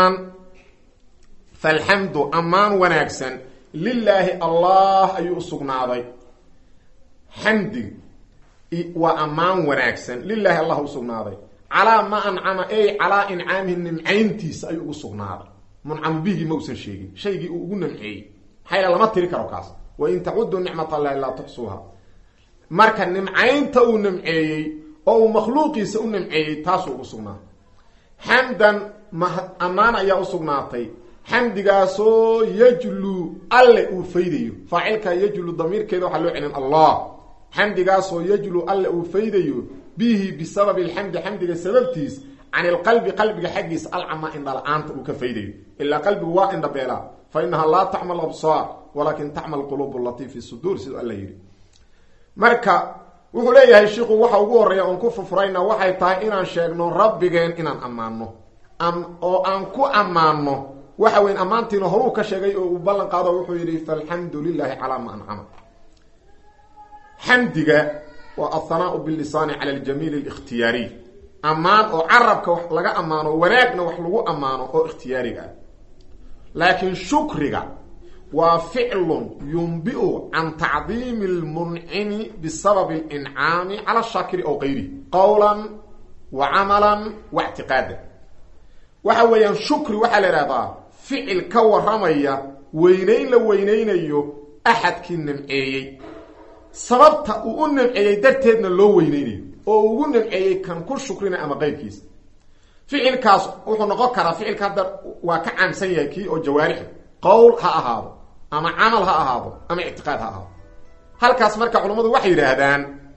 amaan wanaagsan lillahi allah ayu sugnaaday hamdi wa amaan wanaagsan lillahi allah sugnaaday ala ma an'ama ay ala in'amihi nim'ayntiisa ayu sugnaaday mun'am bihi mawsan sheegi shaygi ugu nimceeyay hayla lama tiri karo kaas wain tacudu nicmat allahi laa tuxsuuha marka nimcaynta uu nimceeyey oo uu makhluuqiisa u nimceeyey taasuu ugu sugnaa xamdan ammaan ayaa u sugnaatay xamdigaasoo yajlu alle uu faydayo faacilka yajlu damiirkeeda waxaa loo celin allah xamdigaasoo yajlu alle uu faydayo bihi bisababi alxamdi xamdiga sababtiis can ilqalbi qalbiga xaggiisa alcama indhala-aanta uu ka faydayo ilaa qalbigu waa indhabeelaa fa inaha laa tacmal absaar walakin tacmal quluub allatii fi suduur siduu alla yidhi marka wuxuu leeyahay shiku waxa ugu horeeya oon ku furfurayna waxay tahay inaan sheegno rabbigeen inaan ammaano oo aan ku ammaano waxa weyn ammaantiina horuu ka sheegay oo uu ballan qaado wuxuu yidhi falxamdu lilahi calaa ma ancama xamdiga waa athanaau bilisaani cala aljamiil alikhtiyaariy ammaan oo carabka wax laga ammaano wanaagna wax lagu ammaano oo ikhtiyaariga ah laakiin shukriga waa ficlun yunbiu can tacdiimi lmuncimi bisababi alincaami cala shaakiri ow kayrihi qowlan wa camalan wa ictiqaadan waxa weeyaan shukri waxaa la ihahdaa ficil ka waramaya weynayn la weynaynayo axadkii nimceeyey sababta uu u nimceeyey darteedna loo weynaynayo oo ugu nimceeyey kan ku shukrina ama qeybkiisa ficilkaas wuxuu noqon karaa ficilka hadda waa ka caamsan yahay kii oo jawaarixi qowl ha ahaado ama camal ha ahaado ama ictiqaad ha ahaado halkaas marka culammadu waxay yidhaahdaan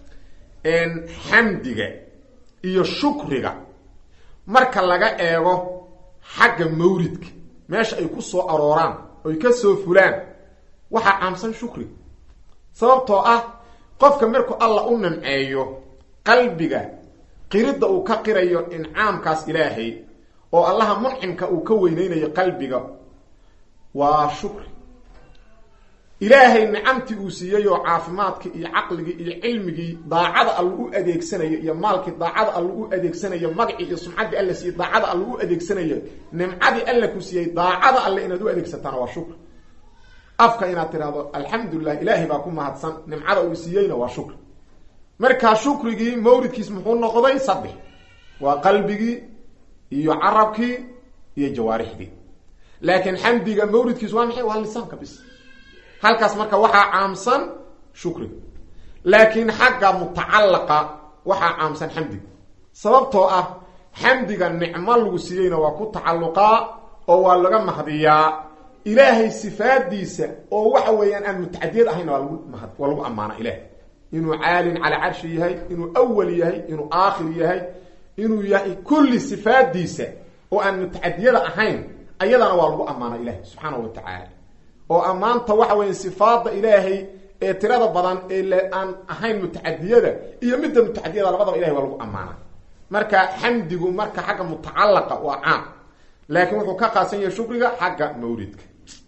xamdiga iyo shukriga marka laga eego xagga mawridka meesha ay ku soo arooraan oy ka soo fulaan waxaa caamsan shukriga sababtoo ah qofka markuu alla u nimceeyo qalbiga qiridda uu ka qirayo incaamkaas ilaahay oo allaha muncimka uu ka weyneynayo qalbiga waa shukri ilaahay nicamtii uu siiyey oo caafimaadkii iyo caqligii iyo cilmigii daacada alla u adeegsanayo iyo maalkii daacada alla u adeegsanayo magacii iyo sumcaddii alla siiyey daacada alla u adeegsanayo nimcadii alla ku siiyey daacada alle inaad u adeegsataana waa shukri afka inaad tidhaahdo alxamdulilah ilaahay baa ku mahadsan nimcada uu siiyeyna waa shukri markaa shukrigii mawridkiis muxuu noqday saddex waa qalbigii iyo carabkii iyo jawaarixdii laakiin xamdiga mawridkiis waa maxay waa lisaanka bis halkaas marka waxaa caamsan shukriga laakiin xagga mutacallaqa waxaa caamsan xamdiga sababtoo ah xamdiga nicmo lagu siiyeyna waa ku tacalluqaa oo waa laga mahdiyaa ilaahay sifaadiisa oo waxa weeyaan aan mutacadiyad ahayn waa lagu ammaana ilahay inuu caalin calaa carshi yahay inuu awal yahay inuu aakhir yahay inuu yahay kulli sifaadiisa oo aan mutacadiyada ahayn ayadana waa lagu ammaana ilahay subxaanahu wa tacaala oo ammaanta waxa weya sifaada ilaahay ee tirada badan ee aan ahayn mutacadiyada iyo midda mutacadiyada labadaba ilahay waa lagu ammaana marka xamdigu marka xagga mutacallaqa waa caam laakiin wuxuu ka qaasan yahay shukriga xagga mawridka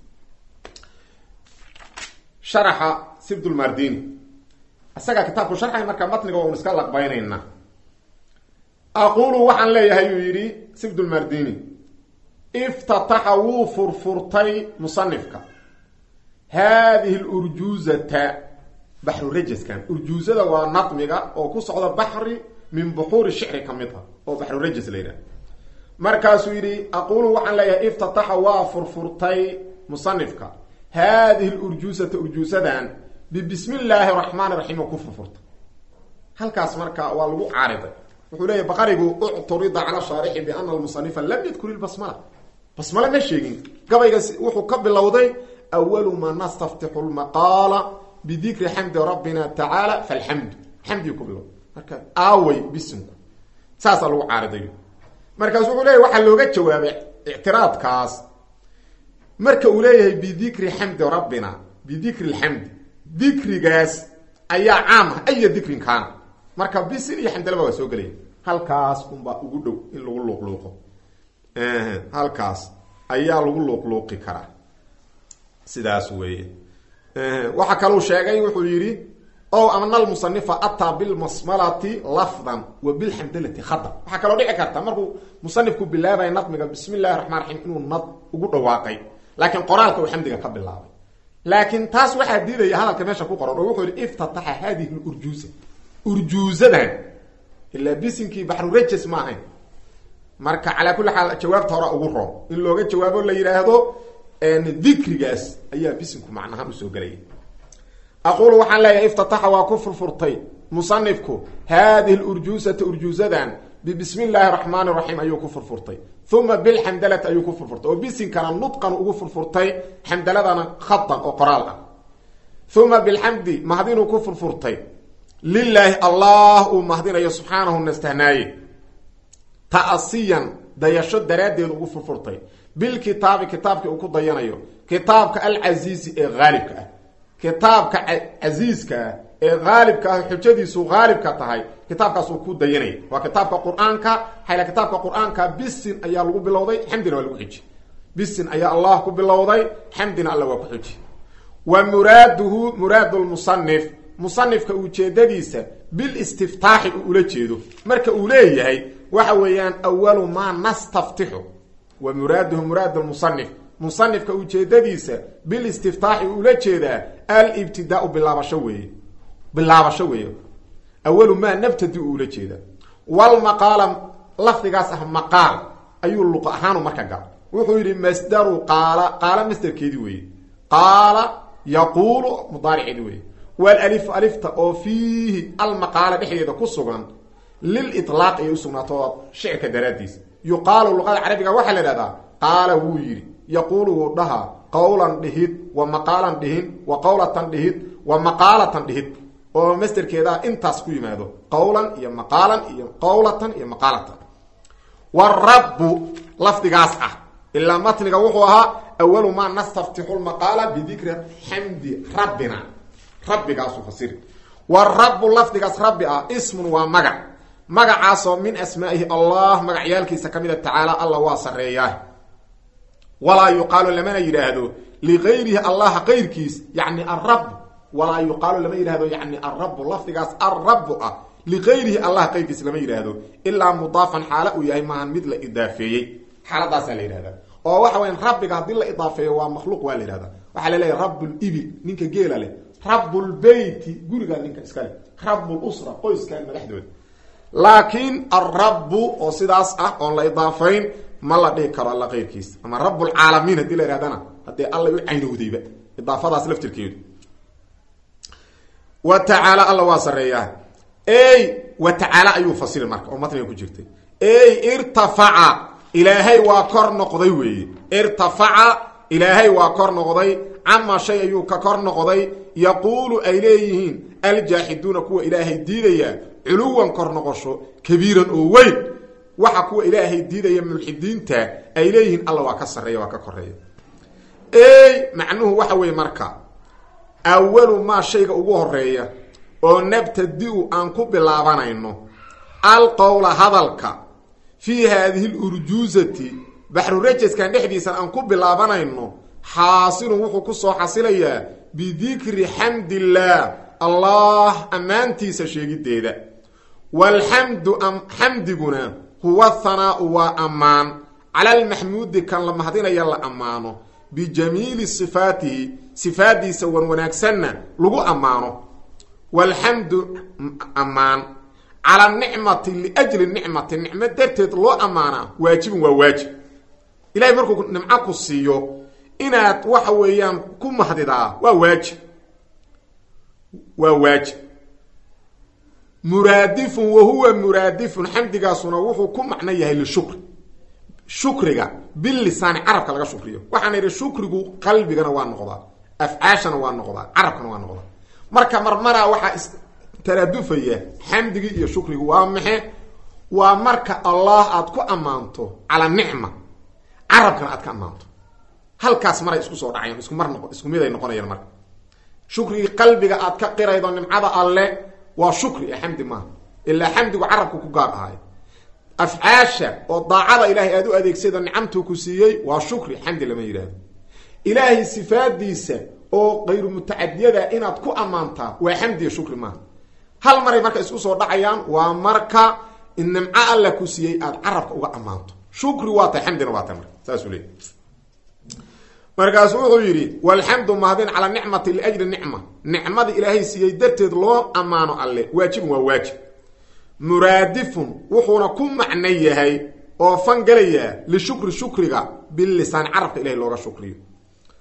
sharaxa sibdulmardini isagaa kitaabku sharxay marka matniga waa un iska laqbaynaynaa aqulu waxaan leeyahay uu yidhi sibdulmardini iftataxa wuu furfurtay musanifka haadihi lurjuuzata baxru rajaskan urjuuzada waa nadmiga oo ku socda baxri min buxuuri shicri ka mid ah oo baxru rajas la yidhaha markaasuu yidhi aqulu waxaan leeyahay iftataxa waa furfurtay musanifka haadihi lurjuuzata urjuusadan bibismi illaahi raxmaan raxiim oo ku furfurtay halkaas marka waa lagu caariday wuxuu leeyahy baqarigu ucturida cala shaarixi biana almusanifa lam yadkur ilbasmala basmale ma sheegin gabayga wuxuu ka bilowday awalu ma nastaftixu lmaqaala bidikri xamdi rabbina tacaala falxamdu xamdii ku bilowday marka aaway bisimku saasaa lagu caariday markaasu wuxuu leeyahy waxaa looga jawaabay ictiraadkaas marka uu leeyahay bidikri xamdi rabbina bidikri lxamdi dikrigaas ayaa caam ah aya dikrin kaana marka bisin iyo xamdalaba waa soo gelaya halkaas unbaa ugu dhow in lagu luuqluuqo halkaas ayaa lagu luuqluuqi karaa sidaas weeye waxa kaluu sheegay wuxuu yidhi o amna almusanifa ataa bilmasmalati lafdan wa bilxamdalati khada waxaa kaloo dhici karta markuu musanifku bilaabaya nadmiga bismi illahi raxmaan raxiim inuu nad ugu dhawaaqay laakiin qoraalka uu xamdiga ka bilaabay laakiin taas waxaa diidaya hadalka meesha ku qoran oo wuxuu yidhi iftataxa hadihi lurjuuza urjuuzadan ilaa bisinkii baxru rajas ma ahayn marka calaa kulli xaal jawaabta hore ugu roon in looga jawaabo la yidhaahdo dikrigaas ayaa bisinku macnahaan usoo gelaya aquulu waxaan leeyahay iftataxa waa ku furfurtay musanifku haadihi lurjuusata urjuusadan bibismi illaahi raxmaani raxiim ayuu ku furfurtay uma bilxamdalati ayuu ku furfurtay oo bisinkana nudqan ugu furfurtay xamdaladana khatan oo qoraal ah uma bilxamdi mahdinuu ku furfurtay lilaahi allah uu mahdinayo subxaanahu nastahnaaye ta'asiyan dayasho daraaddeed ugu furfurtay bilkitaabi kitaabkii uu ku dayanayo kitaabka alcasiisi ee haalibka ah kitaabka casiiska ah ee haalibka ah xujadiisu haalibka tahay kitaabkaas uu ku dayanaya waa kitaabka qur-aanka hayla kitaabka qur-aanka bisin ayaa lagu bilowday xamdina waa lagu xiji bisin ayaa allah ku bilowday xamdina alla waa ku xiji wa muraaduhu muraadu lmusanif musanifka ujeedadiisa bilistiftaaxi uu ula jeedo marka uu leeyahay waxa weeyaan awalu maa nastaftixu wa muraaduhu muraad lmusanif musanifka ujeedadiisa bilistiftaaxi uu ula jeedaa alibtidaau bilaabasho weeye awalu maa nabtadi uu ula jeedaa walmaqaala lafdigaas ah maqaal ayuu luqa ahaanu marka gal wuxuu yidhi masdaru qaala masderkeedii weeye qaala yaquulu mudaariceedi weeye walalifu alifta oo fiihi almaqaala dhexdeeda ku sugan liliطlaaq ayay usugnaato shicirka daraaddiisa yuqaalu luqada carabiga waxaa la idhahdaa qaala wuu yidhi yaquulu wuu dhahaa qawlan dhihid wa maqaalan dhihin wa qawlatan dhihid wa maqaalatan dhihid oo masderkeedaa intaas ku yimaado qawlan iyo maqaalan iyo qawlatan iyo maqaalatan warabu lafdigaas ah ilaa matniga wuxuu ahaa awalu maa nastaftixu lmaqaala bidikri xamdi rabbina rabbigaasu fasiri warabu lafdigaas rabbi ah ismun waa magac magacaasoo min asmaa'ihi allah magacyaalkiisa ka mida tacaala alla waa sareeyaa walaa yuqaalu lamana yidhaahdo ligayrihi allaha qayrkiis yani arab walaa yuqaalu lama yidhahdo yani arabu lafdigaas arrabu ah ligayrihi allaha qayrkiis lama yidhaahdo ilaa mudaafan xaalo uu yahay maahan mid la idaafeeyey xaaladaasaa la yidhahdaa oo waxa weya rabbiga haddii la idaafeeyo waa makhluuq waa la yidhahdaa waxaa la leeyahay rabulibil ninka geela leh rabulbeyti gurigaa ninka iska leh rabulusra qoyskan madaxdooda laakiin alrabu oo sidaas ah oon la idaafayn ma la dhihi karo alla qayrkiis ama rabulcaalamiin haddii la yidhahdana haddee alla u caynowdayba idaafadaas laftirkeedu wa tacaala alla waa sareeyaa wa tacaala ayuu fasiri marka oo matniga ku jirtay irtafaca ilaahay waa kor noqday weeye irtafaca ilaahay waa kor noqday camaa shay ayuu ka kor noqday yaquulu ay leeyihiin aljaaxiduuna kuwa ilaahay diidaya culuwan kor noqosho kabiiran oo weyn waxa kuwa ilaahay diidaya mulxidiinta ay leeyihiin alla waa ka sareeya waa ka koreeya macnuhu waxa weeye marka awalu maa shayga ugu horeeya oo nabtadi-u aan ku bilaabanayno alqowla hadalka fii haadihi lurjuusati baxrurajaskan dhexdiisan aan ku bilaabanayno xaasilun wuxuu ku soo xasilayaa bidikri xamdillaah allah ammaantiisa sheegideeda walxamdu xamdiguna huwa hanaau waa ammaan cala almaxmuudi kan la mahdinaya la ammaano bijamiili sifaatihi sifaadiisa wan wanaagsanna lagu ammaano walxamdu ammaan cala nicmati liajli nicmati nicmo darteed loo ammaanaa waajibun waa waajib ilahay markuu nimco ku siiyo inaad waxa weeyaan ku mahdidaa waa waajib muraadifun wahuwa muraadifun xamdigaasuna wuxuu ku macno yahay lishukri shukriga bilisaani carabka laga shukriyo waxaan idhi shukrigu qalbigana waa noqdaa afcaashana waa noqdaa carabkana waa noqdaa marka marmaraa waxaa taraadufaya xamdigii iyo shukrigu waa maxe waa marka allah aad ku ammaanto calaa nicma carabkana aad ka ammaanto halkaas maray isku soo dhacayan isku mid ay noqonayaan marka shukrigii qalbiga aad ka qiraydo nimcada alle waa shukri ee xamdi maaha ilaa xamdigu carabku ku gaar ahay afcaasha oo daacada ilaahay aad u adeegsada nicamtuu ku siiyey waa shukri xamdi lama yidhaahdo ilaahay sifaadiisa oo qayru mutacadiyada inaad ku ammaantaa waa xamdiya shukri maaha hal maray marka isku soo dhacayaan waa marka in nimco alla ku siiyey aad carabka uga ammaanto shukri waa tahay xamdina waa tahay marka saasuu leey markaasuu wuxuu yidhi walxamdu mahdin calaa nicmati liajli nicma nicmada ilaahay siiyey darteed loo ammaano alle waajibun waa waajib muraadifun wuxuuna ku macno yahay oo fangalayaa lishukri shukriga bilisaan carabka ilahay looga shukriyo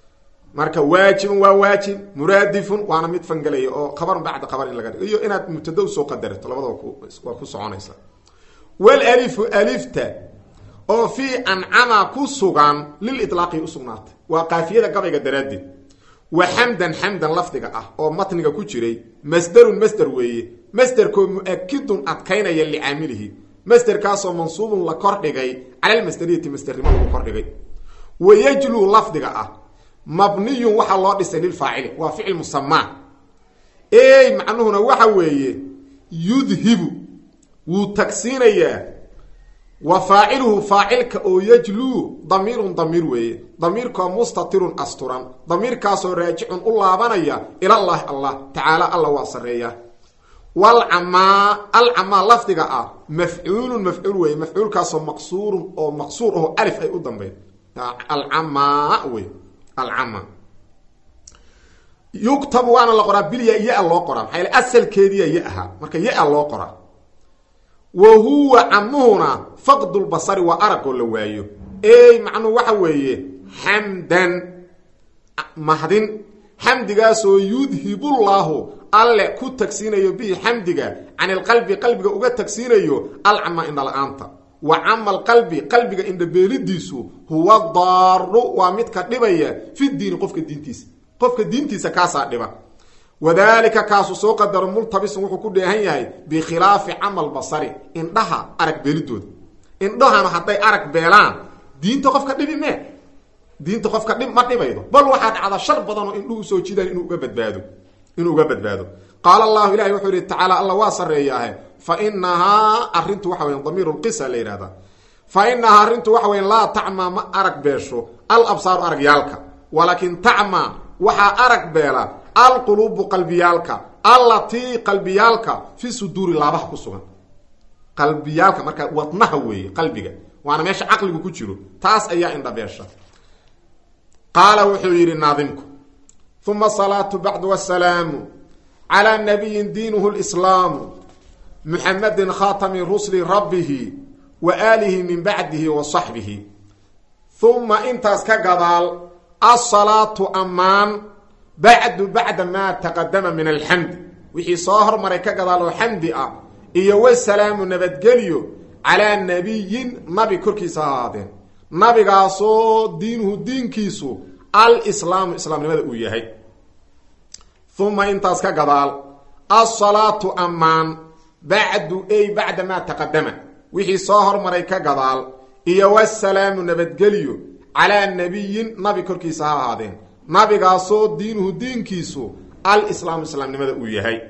marka waajibun waa waajib, muraadifun waana mid fangalaya oo khabarun bacda khabar in laga dhigo iyo inaad mubtada soo qadarto labadaba waa ku soconaysa. wal alifu alifta oo fi ancama ku sugan lil itlaaqi usugnaatay waa qaafiyada gabayga daraadid. wa hamdan hamdan lafdiga ah oo matniga ku jiray masdarun masdar weeye, masdarkoo mu'akidun adkaynaya licaamilihi, masdarkaasoo mansuubun la kordhigay cala almasdariyati masdarnimo lagu kordhigay. wayajlu lafdiga ah mabniyun waxaa loo dhisay lilfaacili waa ficil musamaa, ey macnuhuna waxa weeye yudhibu wuu tagsiinayaa, wa faaciluhu faacilka oo yajluu damiirun damiir weeye, damiirkoo mustatirun asturan, damiirkaasoo raajicun u laabanaya ilallahi allah tacaala alla waa sareeya. walcamaa alcamaa lafdiga ah mafcuulun mafcuul weeye, mafcuulkaasoo maqsuurun oo maqsuur aho alif ay u dambeyn alcamaa wey. alcama yuktabu waana la qoraa bilya ya loo qoraa maxaa yeel asalkeediya ya ahaa marka ya loo qoraa. wa huwa camuhuna faqdulbasari waa aragoo la waayo, ey macnuu waxa weeye xamdan mahdin, xamdigaasoo yudhibullaahu alle ku tagsiinayo bihi xamdiga can ilqalbi qalbiga uga tagsiinayo alcama indhala-aanta. wa cama alqalbi qalbiga indhabeelidiisu huwa daaru waa midka dhibaya fi diini qofka diintiisa kaasaa dhiba. wadaalika kaasu soo qadaro multabisun wuxuu ku dheehan yahay bikhilaafi camal basari indhaha arag beelidooda. indhahana hadday arag beelaan diinta qofka dhibi mee, diinta qofka dhib ma dhibaydo, bal waxaa dhacda shar badanoo indhuhu soo jidaan inuu uga badbaado. qaala allahu ilahi wuxuu yihi tacaala alla waa sareeyaahe fa inahaa arintu waxa weya damiir lqisa la yihahda, fa inahaa arrintu waxa weya laa tacmaa ma arag beesho al absaaru aragyaalka, walaakin tacmaa waxaa arag beela alquluubu qalbiyaalka allatii qalbiyaalka fi suduuri laabaha ku sugan. qalbiyaalka marka wadnaha weeye qalbiga, waana meesha caqligu ku jiro, taas ayaa indhabeesha. qaala wuxuu yidhi naadimku uma asalaatu bacdu wasalaamu calaa nabiyin diinuhu lislaamu muxamedin khaatami rusli rabbihi wa aalihi min bacdihi wa saxbihi. uma intaas ka gadaal asalaatu ammaan bacdu bacda maa taqadama min alxamdi wixii soo hormaray ka gadaal oo xamdi ah, iyo wasalaamu nabadgelyo calaa nabiyin nabi korkiisa ha ahaadeen, nabigaasoo diinuhu diinkiisu alislaamu islaamnimada uu yahay. uma intaas ka gadaal asalaatu ammaan bacdu ey bacda maa taqadama wixii soo hormaray ka gadaal, iyo wasalaamu nabadgelyo calaa nabiyin nabi korkiisa ha ahaadeen, nabigaasoo diinuhu diinkiisu alislaamu islaamnimada uu yahay.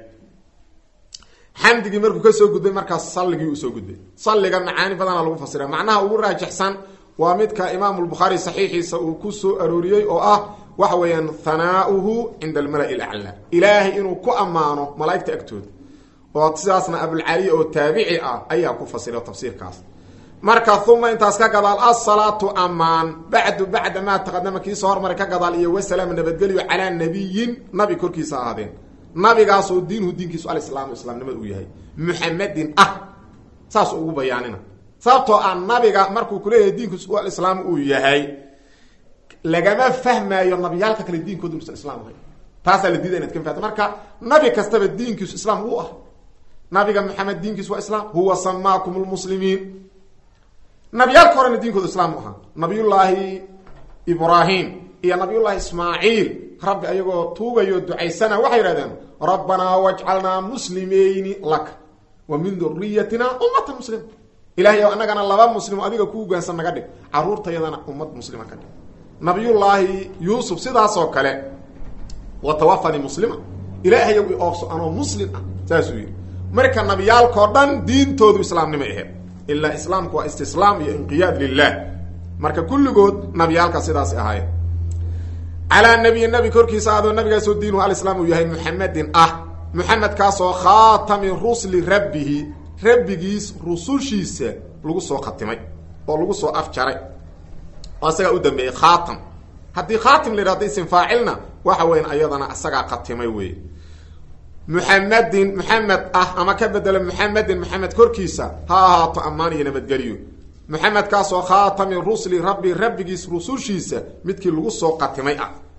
xamdigii markuu ka soo gudbay markaas salligii uu soo gudbay. salliga macaani badana lagu fasira, macnaha ugu raajixsan waa midka imaamu lbukhaari saxiixiisa uu ku soo arooriyey oo ah waxa weeyaan hanaauhu cinda almala-i laclaa, ilaahay inuu ku ammaano malaa'igta agtooda, oo sidaasna abulcaliya oo taabici ah ayaa ku fasira tafsiirkaas. marka uma intaas ka gadaal asalaatu ammaan bacdu bacda maa taqadama kii soo hormaray ka gadaal, iyo wasalaam nabadgelyo calaa nabiyin nabi korkiisa ahaadeen, nabigaasoo diinuhu diinkiisu alislaamu islaamnimada uu yahay, muxamedin ah saas ugu bayaanina. sababtoo ah nabiga markuu kuleeyahay diinkiisu alislaam uu yahay lagama fahmaayo nabiyaalka kale diinkooda inuusan islaam ahayn, taasaa la diida inaad ka fahto. marka nabi kastaba diinkiisu islaam uu ah, nabiga maxamed diinkiisu waa islaam, huwa samaakum lmuslimiin. nabiyaalka horena diinkooda islaam u ahaa, nabiyullaahi ibraahim iyo nabiyullaahi ismaaciil rabbi ayagoo tuugayo ducaysana waxay yidhahdeen rabbanaa wajcalnaa muslimeyni laka wa min duriyatina ummatan muslima, ilahay ow annagana laba muslimo adiga ku ugaansan naga dhig, caruurtayadana ummad muslima ka dhig. nabiyullaahi yuusuf sidaasoo kale watawafanii muslima, ilaahayow i oofso anoo muslim ah saasuu yidhi. marka nabiyaalkao dhan diintoodu islaamnimo aheed, ilaa islaamku waa istislaam iyo inqiyaad lilah, marka kulligood nabiyaalka sidaas ahaayeen. calaa nabiyi nabi korkiisa adoo nabigaasoo diinuhu alislaam uu yahay, muxamedin ah muxamedkaasoo khaatami rusli rabbihi rabbigiis rusushiisa lagu soo khatimay oo lagu soo afjaray, oo isagaa u dambeeyey khaatam. haddii khaatim la yidhahdo isim faacilna waxa weyan ayadana isagaa khatimay wey. muxamedin muxamed ah ama ka bedelo muxamedin muxamed korkiisa ha ahaato ammaan iyo nabadgelyo, muxamedkaasoo khaatami rusli rabbi rabbigiis rusushiisa midkii lagu soo khatimay ah,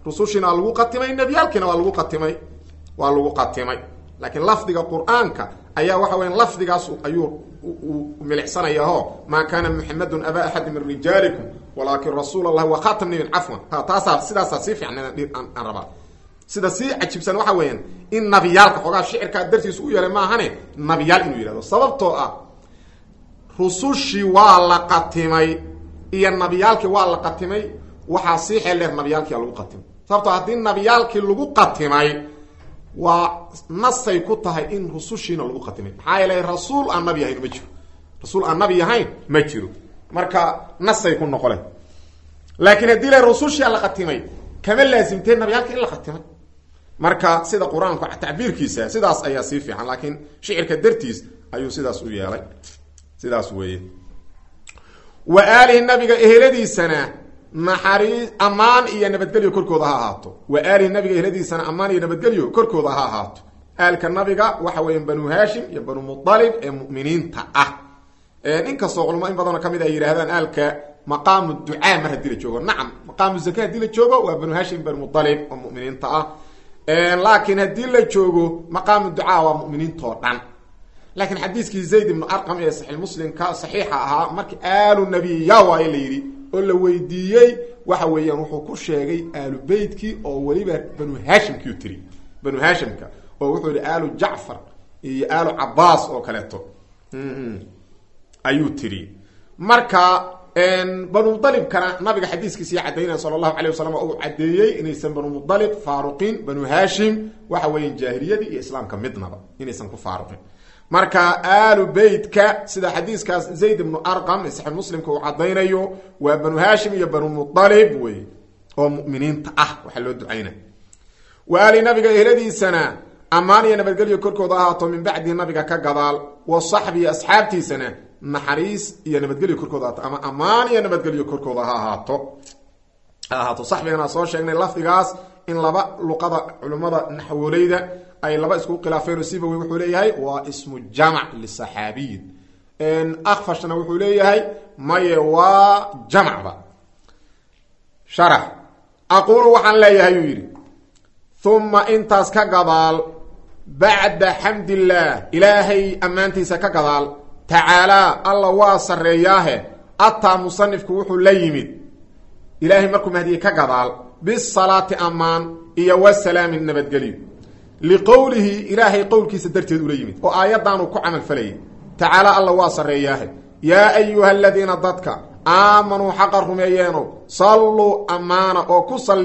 rusushina lagu qatimay nabiyalkina waa lagu qatimay laakiin lafdiga quraanka ayaa waxa weyn lafdigaas ayuu milixsanayaho ma kana muhammadun aba ahad min rijalikum walakin rasulullah wa khatam min afwan taasa sidaas si fiicnaan aan raba sida si ajibsan waxa weyn in nabiyalka xogaa shicirka dartiis u yeelay ma ahane nabiyal inuu yiraahdo sababtoo ah rusushi waa la qatimay iyo nabiyalki waa la qatimay waxa si xeeler nabiyalki lagu qatimay sababtoo hadii nabiyalki lagu qatimay waa nasay ku tahay in rusushina lagu qatimay maxaa yeelay rasuul aan nabi ahayn ma jiro rasuul aan nabi ahayn ma jiro marka nasay ku noqoleen laakiin hadii la rusushii la qatimay kama laasimtay nabiyalki in la qatimay marka sida quraanku taabirkiisa sidaas ayaa si fiican laakiin shicirka dartiis ayuu sidaas u yeelay sidaas weeye wa aalihi nabiga eheladiisana naxariis amaan iyo nabadgelyo korkooda ha ahaato wa aalihi nabiga eheladiisana amaan iyo nabadgelyo korkooda ha ahaato aalka nabiga waxa weeyaan banu hashim iyo banu muttalib ee mu'miniinta ah inkastoo culimo in badan kamid ay yiraahdaan aalka maqaamu ducaa mar hadii la joogo nacam maqaamu zakaa hadii la joogo waa banu hashim banu muttalib oo mu'miniinta ah laakiin hadii la joogo maqaamu ducaa waa mu'miniinta oo dhan لكن حديث كي زيد بن أرقم يا صحيح مسلم كا صحيحة مرك آل النبي يا ويليري ولا ويديي waxa weeyaan wuxuu ku sheegay aalu beedki oo waliba banu hashim ku tiri banu hashimka oo wuxuu yiri aalu jaafar iyo aalu abbas oo kaleeto ayuu tiri marka banu muttalib kana nabiga xadiiskiisa cadeeyay sallallahu alayhi wasallam oo cadeeyay inaysan banu muttalib faaruqin banu hashim waxa weeyaan jaahiliyada iyo islaamka midnaba inaysan ku faaruqin marka aalu beedka sida xadiiskaas zayd ibn arqam sahih muslimku uu cadeynayo waa banu hashim iyo banu muttalib way oo mu'miniinta ah waxa loo duceeyay waali nabiga eheladiisana amaan iyo nabadgelyo korkooda ahaato min bacdi nabiga ka gadaal wa sahbi asxaabtiisana naxariis iyo nabadgelyo korkooda ahaato ama amaan iyo nabadgelyo korkooda ahaato sahbigana soo sheegnay lafdigaas in laba luqada culimada naxwoleyda ay laba isku khilaafeen siba wuxuu leeyahay waa ismu jama' li sahabi akhfashna wuxuu leeyahay maye waa jam'ba sharh aqulu waxan leeyahay yiri thumma intas ka gadaal ba'da hamdillah ilahi amantiisa ka gadaal ta'ala allah wa sareeyahe atta musannifku wuxuu la yimid ilahi markuu mahdiye ka gadaal bis salati aman iyo wa salaamin nabadgaliyo لقوله إلهي قولك سدرت يدوليمت وآياتنا كو عمل فلي تعالى الله واصرياه يا أيها الذين ضدك آمنوا حقرهم ييانو صلوا أمانا أو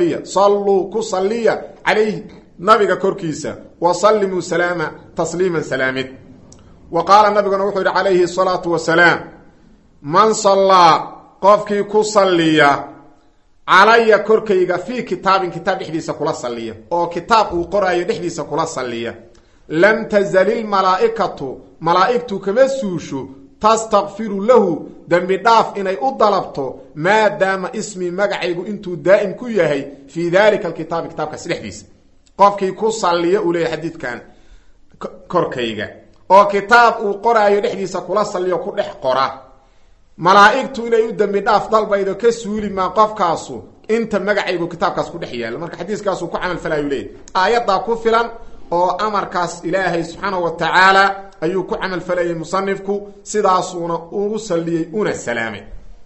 كصلية عليه نبيك كوركيسا وصلموا سلاما تسليما سلامت وقال النبي نوحي عليه الصلاة والسلام من صلى قفكي كصلية علي كركيغا في كتاب حديث كلا صليه او كتاب وقرايه حديث كلا صليه لم تزل الملائكه كما سوشو تستغفر له ذنب ضاف اني ادلبتو ما دام اسمي مغعيغو انتو دائم كو يحي في ذلك الكتاب كسلحديس قفكي كو صليه ولي حديث كان كركيغا او كتاب وقرايه حديث كلا صليه كو دخ قرا malaa'igtu inay u dambi dhaaf dalbaydo ka suuli ma qofkaasu inta magacaygu kitaabkaas ku dhaxiyay marka xadiiskaas uu ku amal falaayo leeyahay aayada ku filan oo amarkaas ilaahay subhanahu wa ta'ala ayuu ku amal falayay musannifku sidaasuna uu saliyay una salaamay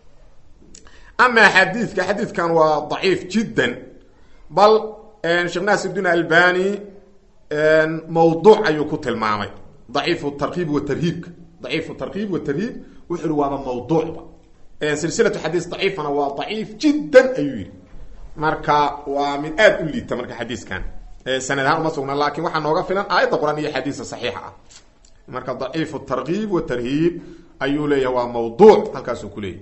ama xadiiskan waa dhaif jiddan bal sheekh Nasruddin Albani mawdu' ayuu ku tilmaamay dhaif at-targhib wa at-tarhib ضعيف الترغيب والترهيب وحلو هذا موضوع سلسله حديث ضعيفنا وضعيف جدا ايوه marka waa mid aad u liita marka xadiis kan sanadaha ma sugna laakiin waxa nooga filan aayada quraaniga xadiis saxiix ah marka ضعيف الترغيب والترهيب ayuu leeyahay waa mawduuc halkaas uu ku leeyahay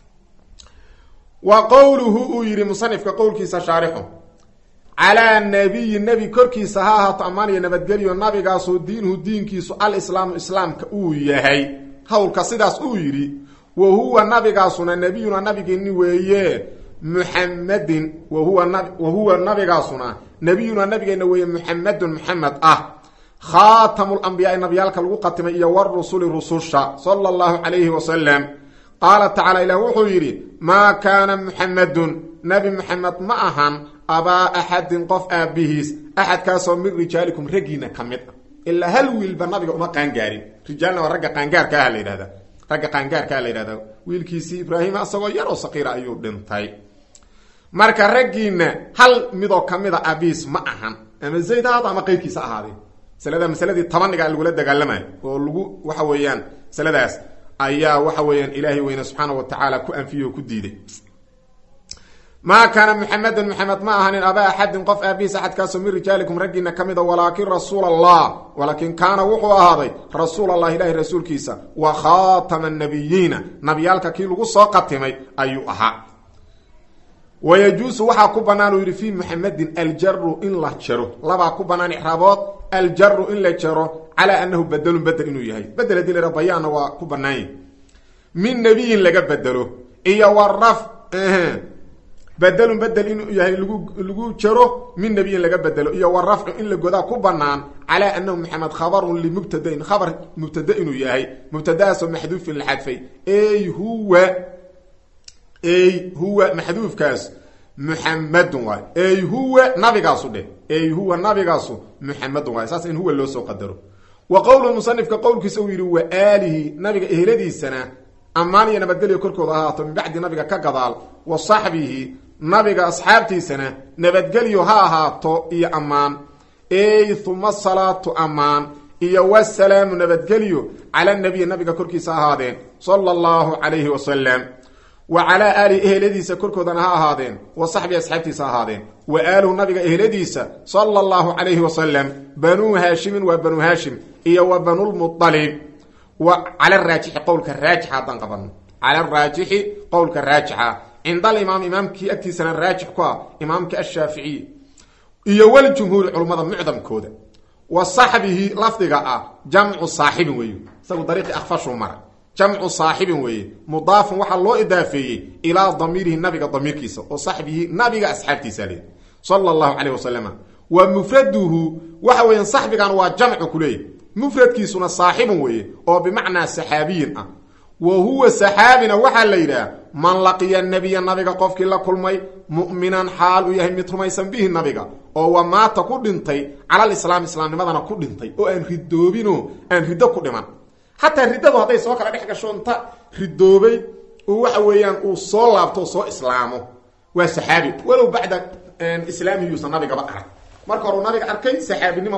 wa qawluhu yiri musannifka qowlkiisa shaarixu على النبي كركيسا ها طمان نبدغليو نبيغاسو دينكيسو الاسلام كو يحي هولكا سيداس او يري وهو نبيغاسو نبينا نبيغني ويه محمد وهو نبيغاسو نبينا نبيغني ويه محمد خاتم الانبياء نبيالك لو قتم iyo war rusul sallallahu alayhi wa sallam قال تعالى إلى وحيري ما كان محمد نبي محمد معهن abaa axadin qof aabihiis axadkaasoo min rijaalikum raggiina ka mid ah ilaa hal wiilba nabiga uma qaangaarin rijaalna waa ragga qaangaarka ah la yidhahda ragga qaangaarka la yidhahda wiilkiisii ibraahima asagoo yaroo saqiira ayuu dhintay marka raggiina hal midoo kamida aabihiis ma ahan ama zayd ahaado ama qeyrkiisa ahaadee masaladii tabaniga lagula dagaalamayo oo lagu waxa weeyaan masaladaas ayaa waxa weeyaan ilaahay weyne subxaanahu watacaala ku anfiyey oo ku diiday maa kaana muxamedun muxamed ma ahanin abaa axadin qof aabihiis axadkaasoo min rijaalikum raggiina ka mida walaakin rasuul allah walaakin kaana wuxuu ahaaday rasuul allah ilahay rasuulkiisa wa khaatama nabiyiina nabiyaalka kii lagu soo qatimay ayuu ahaa wayajuusu waxaa ku banaan uu yidhi fii muxamedin aljaru in la jaro labaa ku banaan icraabood aljaru in la jaro calaa anahu bedelun bedel inuu yahay bedel hadii la bayaanna waa ku banaanya min nebiyin laga bedelo iyo waraf bedelun bedel inuu yahay lagu jaro min nebiyin laga bedelo iyo warafcu in la godaa ku banaan calaa anahu maxamed khabarun limubtadain khabar mubtada inuu yahay mubtadahaasoo maxduufin la xadfay huwa maxduufkaas muxamedun waay ey huwa nabigaasu dheh ey huwa nabigaasu muxamedun waay saas in huwa loo soo qadaro wa qowlu musanifka qowlkiisa uu yidhi wa aalihi nabiga eheladiisana ammaan iyo nabadgelyo korkooda ahaato min bacdi nabiga ka gadaal wa saxbihi nabiga asxaabtiisana nabadgelyo ha ahaato iyo ammaan ey huma salaatu ammaan iyo wasalaamu nabadgelyo cala nabiyi nabiga korkiisa ahaadeen sala allahu calayhi wasalam wa calaa aalihi eheladiisa korkoodana ha ahaadeen wa saxbii asxaabtiisa ahaadeen wa aaluhu nabiga eheladiisa sala allahu calayhi wasalam banuu haashimin waa banuu haashim iyo wa banulmualib wa cala raajixi qowlka raajixa haddaan qabano cala raajixi qowlka raajixa cinda alimaam imaamkii agtiisana raajix ku ah imaamka ashaaficiy iyo waljumhuuri culummada mucdamkooda wa saxbihi lafdiga ah jamcu saaxibin weeye isagu dariiqi akfashuu mara jamcu saaxibin weeye mudaafun waxaa loo idaafeeyey ilaa damiirihi nabiga damiirkiisa oo saxbihi nabiga asxaabtiisa le sala allahu calayh wasalama wa mufraduhu waxa weeyaan saxbigan waa jamcu kuleeyahy mufradkiisuna saaxibun weeye oo bimacnaa saxaabiyin ah wa huwa saxaabina waxaa la yidhaha man laqiya nabiya nabiga qofkii la kulmay mu'minan xaal uu yahay mid rumaysan bihi nabiga oo wa maata ku dhintay calal islaam islaamnimadana ku dhintay oo aan ridoobinoo aan riddo ku dhiman xataa riddadu hadday soo kala dhex gasho inta ridoobay oo waxa weeyaan uu soo laabto oo soo islaamo waa saxaabi walow bacda islaamiyuusan nabigaba arag marka hore nabiga arkay saxaabinima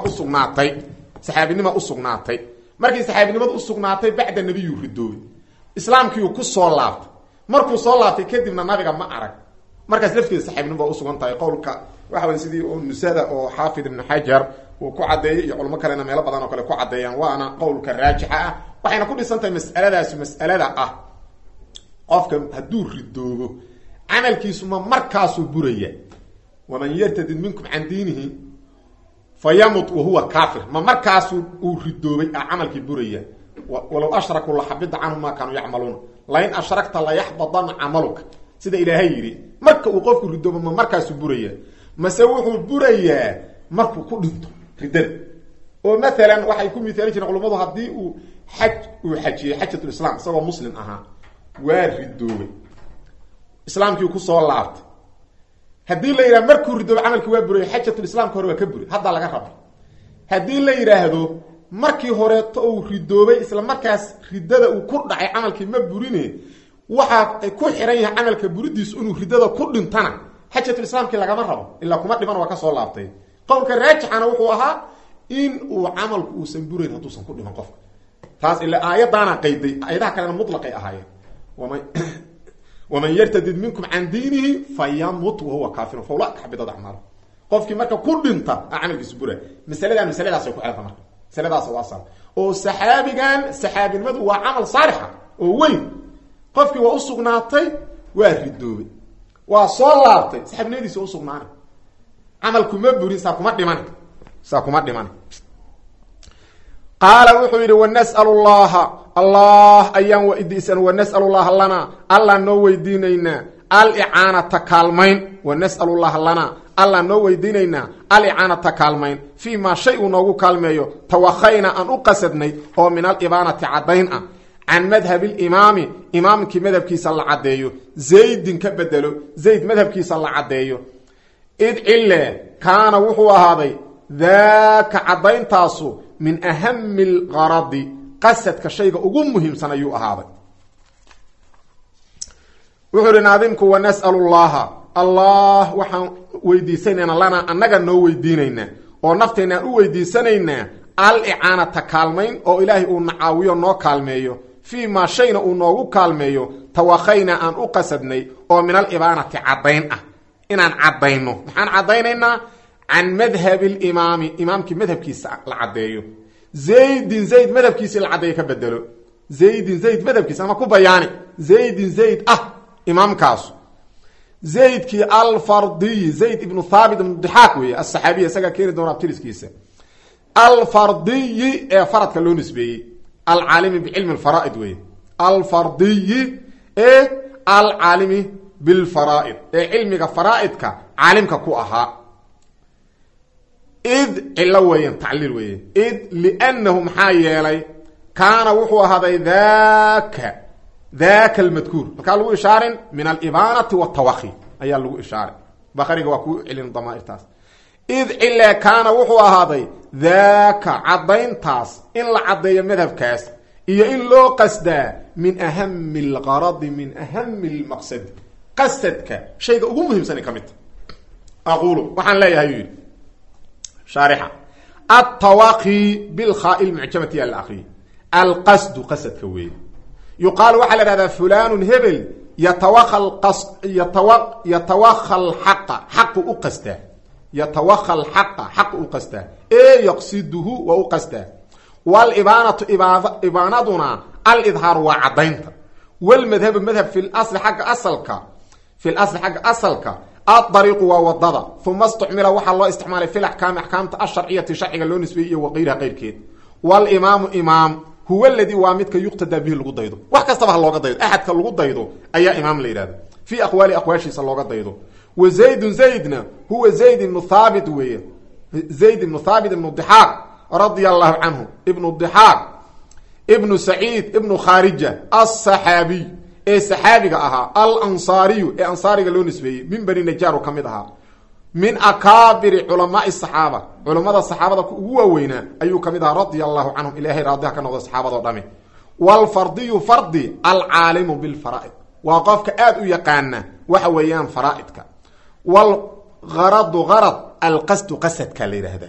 usugnaatay markii saxaabinimadu usugnaatay bacda nebiyu ridoobay islaamkiiu ku soo laabtay markuu soo laabtay kadibna nabiga ma arag markaas lafteeda saxaabinimo baa usugan tahay qowlka waxa wey sidii nusada oo xaafid ibnu xajar uu ku cadeeyey iyo culamo kalena meelo badan oo kale ku cadeeyaan waana qowlka raajixa ah waxayna ku dhisan tahay mas'aladaasi mas'alada ah qofka hadduu ridoobo camalkiisu ma markaasuu buraya waman yartadid minkum can diinihi fayamut wahuwa kaafir ma markaasuu uu ridoobay camalkii buraya walow ashrakuu laxabida canhum maa kaanuu yacmaluuna lain ashrakta layaxbadana camaluka sida ilaahay yidhi marka uu qofku ridoobo ma markaasuu buraya mase wuxuu burayaa markuu ku dhinto riddada oo maalan waxay ku miaalin jireen culamadu haddii uu xajiyey xajatulislaam isagoo muslim ahaa waa ridoobay islaamkii kusoo laabtay haddii la yidhaha markuu ridoobo camalkii waa buraya xajatulislaamka hore waa ka buray haddaa laga raba haddii la yidhaahdo markii horeeto uu ridoobay isla markaas riddada uu ku dhacay camalkii ma burine waxaa ku xiran yahay camalka buridiisu inuu riddada ku dhintana xajatulislaamkii lagama rabo ilaa kuma dhiman waa ka soo laabtay qowlka raajixana wuxuu ahaa in uu camalku uusan burayn hadduusan ku dhiman qofka taas ilaa aayadaana qayday aayadaha kalena mutlaqay ahaayeen waman yartadid minkum can diinihi fayamut wahuwa kaafirun faulaika xabidat acmaal qofkii marka ku dhinta camalkiisu bura masaladaasay ku xelanta marka masaladaas waa asal oo saxaabigan saxaabinimadu waa camal saalixa oo weyn qofkii waa usugnaatay waa ridoobay waa soo laabtay saxaabinimadiisi waa usugnaanay camalku ma burin saa kuma dhiman qaala wuxuu yidhi wanas'alu llaha allah ayaan weydiisan wanas'alu llaha lana allah noo weydiinaynaa alicaanata kaalmayn wanas'alu llaha lana allah noo weydiinaynaa alicaanata kaalmayn fii maa shay uu noogu kaalmeeyo tawakayna aan u qasadnay oo min alibaanati caddayn ah can madhabi limaami imaamkii madhabkiisa la caddeeyo zaydin ka bedelo zayd madhabkiisa la caddeeyo id cille kaana wuxuu ahaaday daaka cadayntaasu min ahami algaradi qasadka shayga ugu muhiimsan ayuu ahaaday. wuxuu ihi naadimku wanas'alu llaha allah waxaan weydiisanaynaa lana annaga noo weydiinaynaa oo nafteenaan u weydiisanaynaa al-icaanata kaalmayn oo ilaahay uu nacaawiyo noo kaalmeeyo fii maa shayna uu noogu kaalmeeyo tawakhaynaa aan u qasadnay oo min alibaanati caddayn ah inaan caddayno. maxaan caddaynaynaa? can madhabi limaami imaamkii madhabkiisa la caddeeyo. zaydin zayd madhabkiisii la caddeeyo ka bedelo. zaydin zayd madhabkiisa ama ku bayaani zaydin zayd ah imaamkaasu. zaydkii alfardiyi zayd ibnu thaabit ibnu dixaaq weeye asaxaabiya isagaa keeni doona abtiriskiisa. alfardiyi ee faradka loo nisbeeyey alcaalimi bicilmi lfaraaid weeye. alfardiyi ee alcaalimi bilfaraaid ee cilmiga faraaidka caalimka ku ahaa. id cilo weeyan tacliil weeye. id liannahu maxaa yeelay kaana wuxuu ahaaday daka almadkuur halkaa lagu ishaarin min alibaanati watawakhi ayaa lagu ishaaray. bakariga waa ku celin damaairtaas. id cile kaana wuxuu ahaaday daaka caddayntaas in la caddeeyo madhabkaas iyo in loo qasdaa min ahami algaradi min ahami lmaqsadi qasadka shayga ugu muhiimsanay ka midta. aqulu waxaan leeyahay yuu yidhi shaarixa altawaqi bilkhaai lmucjamati yaa la akriye alqasdu qasadka weeye. yuqaalu waxaa la ihahdaa fulanun hebel yatawakha alxaqa xaqu u qastaa. yatawakha alxaqa xaqu u qastaa ee yaqsiduhu waa u qastaa. walibaanatu ibaanaduna alidhaaru waa caddaynta. walmadhabu madhab fi lasli xagga asalka adariiqu waa wadada. uma istucmila waxaa loo isticmaalay fi laxkaami axkaamta asharciyati sharciga loo nisbeeyey iyo waqayriha qayrkeed. walimaamu imaam huwa aladii waa midka yuqtadaa bihi lagu daydo. wax kastaba ha looga daydo axadka lagu daydo ayaa imaam la yidhahda. fii aqwaali aqwaashiisa looga daydo. wa zaydun zaydna huwa zayd ibnu thaabit weeye. zayd ibnu thaabit ibnu dixaaq radia allahu canhu ibnu dixaaq ibnu saciid ibnu khaarija asaxaabiy ee saxaabiga ahaa alansaariyu ee ansaariga loo nisbeeyey min bani najaaru ka mid ahaa. min akaabiri culamaai saxaaba culamada saxaabada ugu waaweynaa ayuu ka mid ahaa radia allahu canhum ilaahay raadiha ka noqdo saxaabadoo dhami. waalfardiyu fardi alcaalimu bilfaraaid waa qofka aada u yaqaana waxa weeyaan faraaidka. walgaradu garad alqasdu qasadka la yidhaahdaa.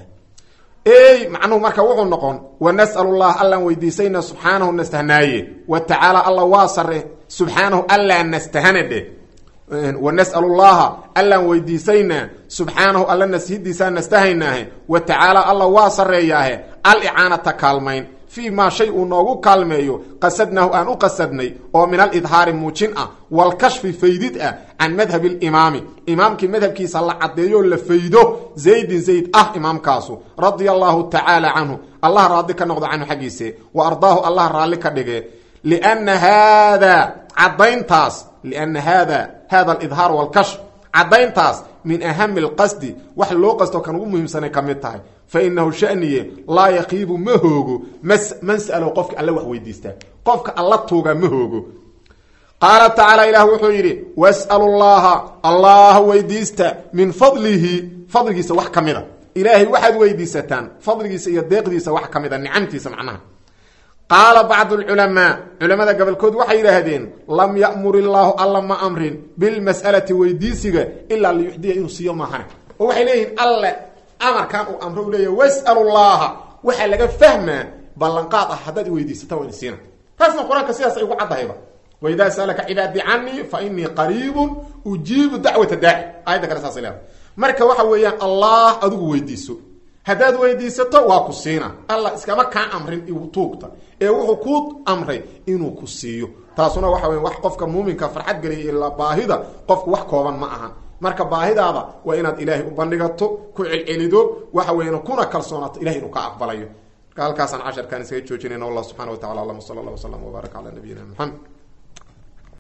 ey macnuhu marka wuxuu noqon wanas'alu llah allaan weydiisayna subxaanahu nastahnaaye wa tacaala alla waa sare subxaanahu allaa nastahana dheh. wanas'alu llaha allaan weydiisaynaa subxaanahu alla nashidiisaa nastahaynaahe wa tacaala alla waa sareeyaahe alicaanata kaalmayn fii maa shay uu noogu kaalmeeyo qasadnahu aan u qasadnay oo min alidhaari muujin ah walkashfi faydid ah can madhabi limaami imaamkii madhabkiisa la caddeeyo la faydo zaydin zayd ah imaamkaasu radia allahu tacaala canhu allah raadi ka noqdo canhu xaggiise wa ardaahu allah raalli ka dhige. liana haada cadayntaas liana hada alidhaar walkashf caddayntaas min ahami alqasdi wax loo qasto kan ugu muhiimsanay ka mid tahay. fa inahu shaniye laa yaqiibu ma hoogo man sa'alow qofka alla wax weydiistaa qofka alla tuugaa ma hoogo. qaala tacaala ilaah wuxuu yidhi was'alu llaha allah weydiista min fadlihi fadligiisa wax ka mida. ilaahay waxaad weydiisataan fadligiisa iyo deeqdiisa wax ka mida nicamtiisa macnaha. qaala bacdu lculamaa culamada gobolkood waxay yidhaahdeen lam ya'mur illaahu alla ma amrin bilmas'alati weydiisiga ilaa liyuxdiya inuu siiyo maahane. oo waxay leeyihiin alle amarkan uu amro u leeyahy was'alu llaha waxaa laga fahmaa ballanqaad ah haddaad iweydiisata waa insiina. taasna qur-aanka sidaas ay ugu caddahayba. waidaa sa'alaka cibaadii canii fa inii qariibun ujiibu dacwata daaci aayadda kale saasay leedahay. marka waxa weeyaan allah adigu weydiiso haddaad weydiisato waa ku siina. allah iskama kaa amrin tuugta ee wuxuu kuu amray inuu ku siiyo. taasuna waxa weya wax qofka muuminka farxad geliya ilaa baahida qofku wax kooban ma ahan. marka baahidaada waa inaad ilaahay u bandhigato ku celcelido waxa weeyaan kuna kalsoonaato ilahay inuu ka aqbalayo. halkaasaan casharkaan isaga joojinayna wallah subxana wa tacala alam sala allah wasalam wbaarak calaa nabiyina maxamed.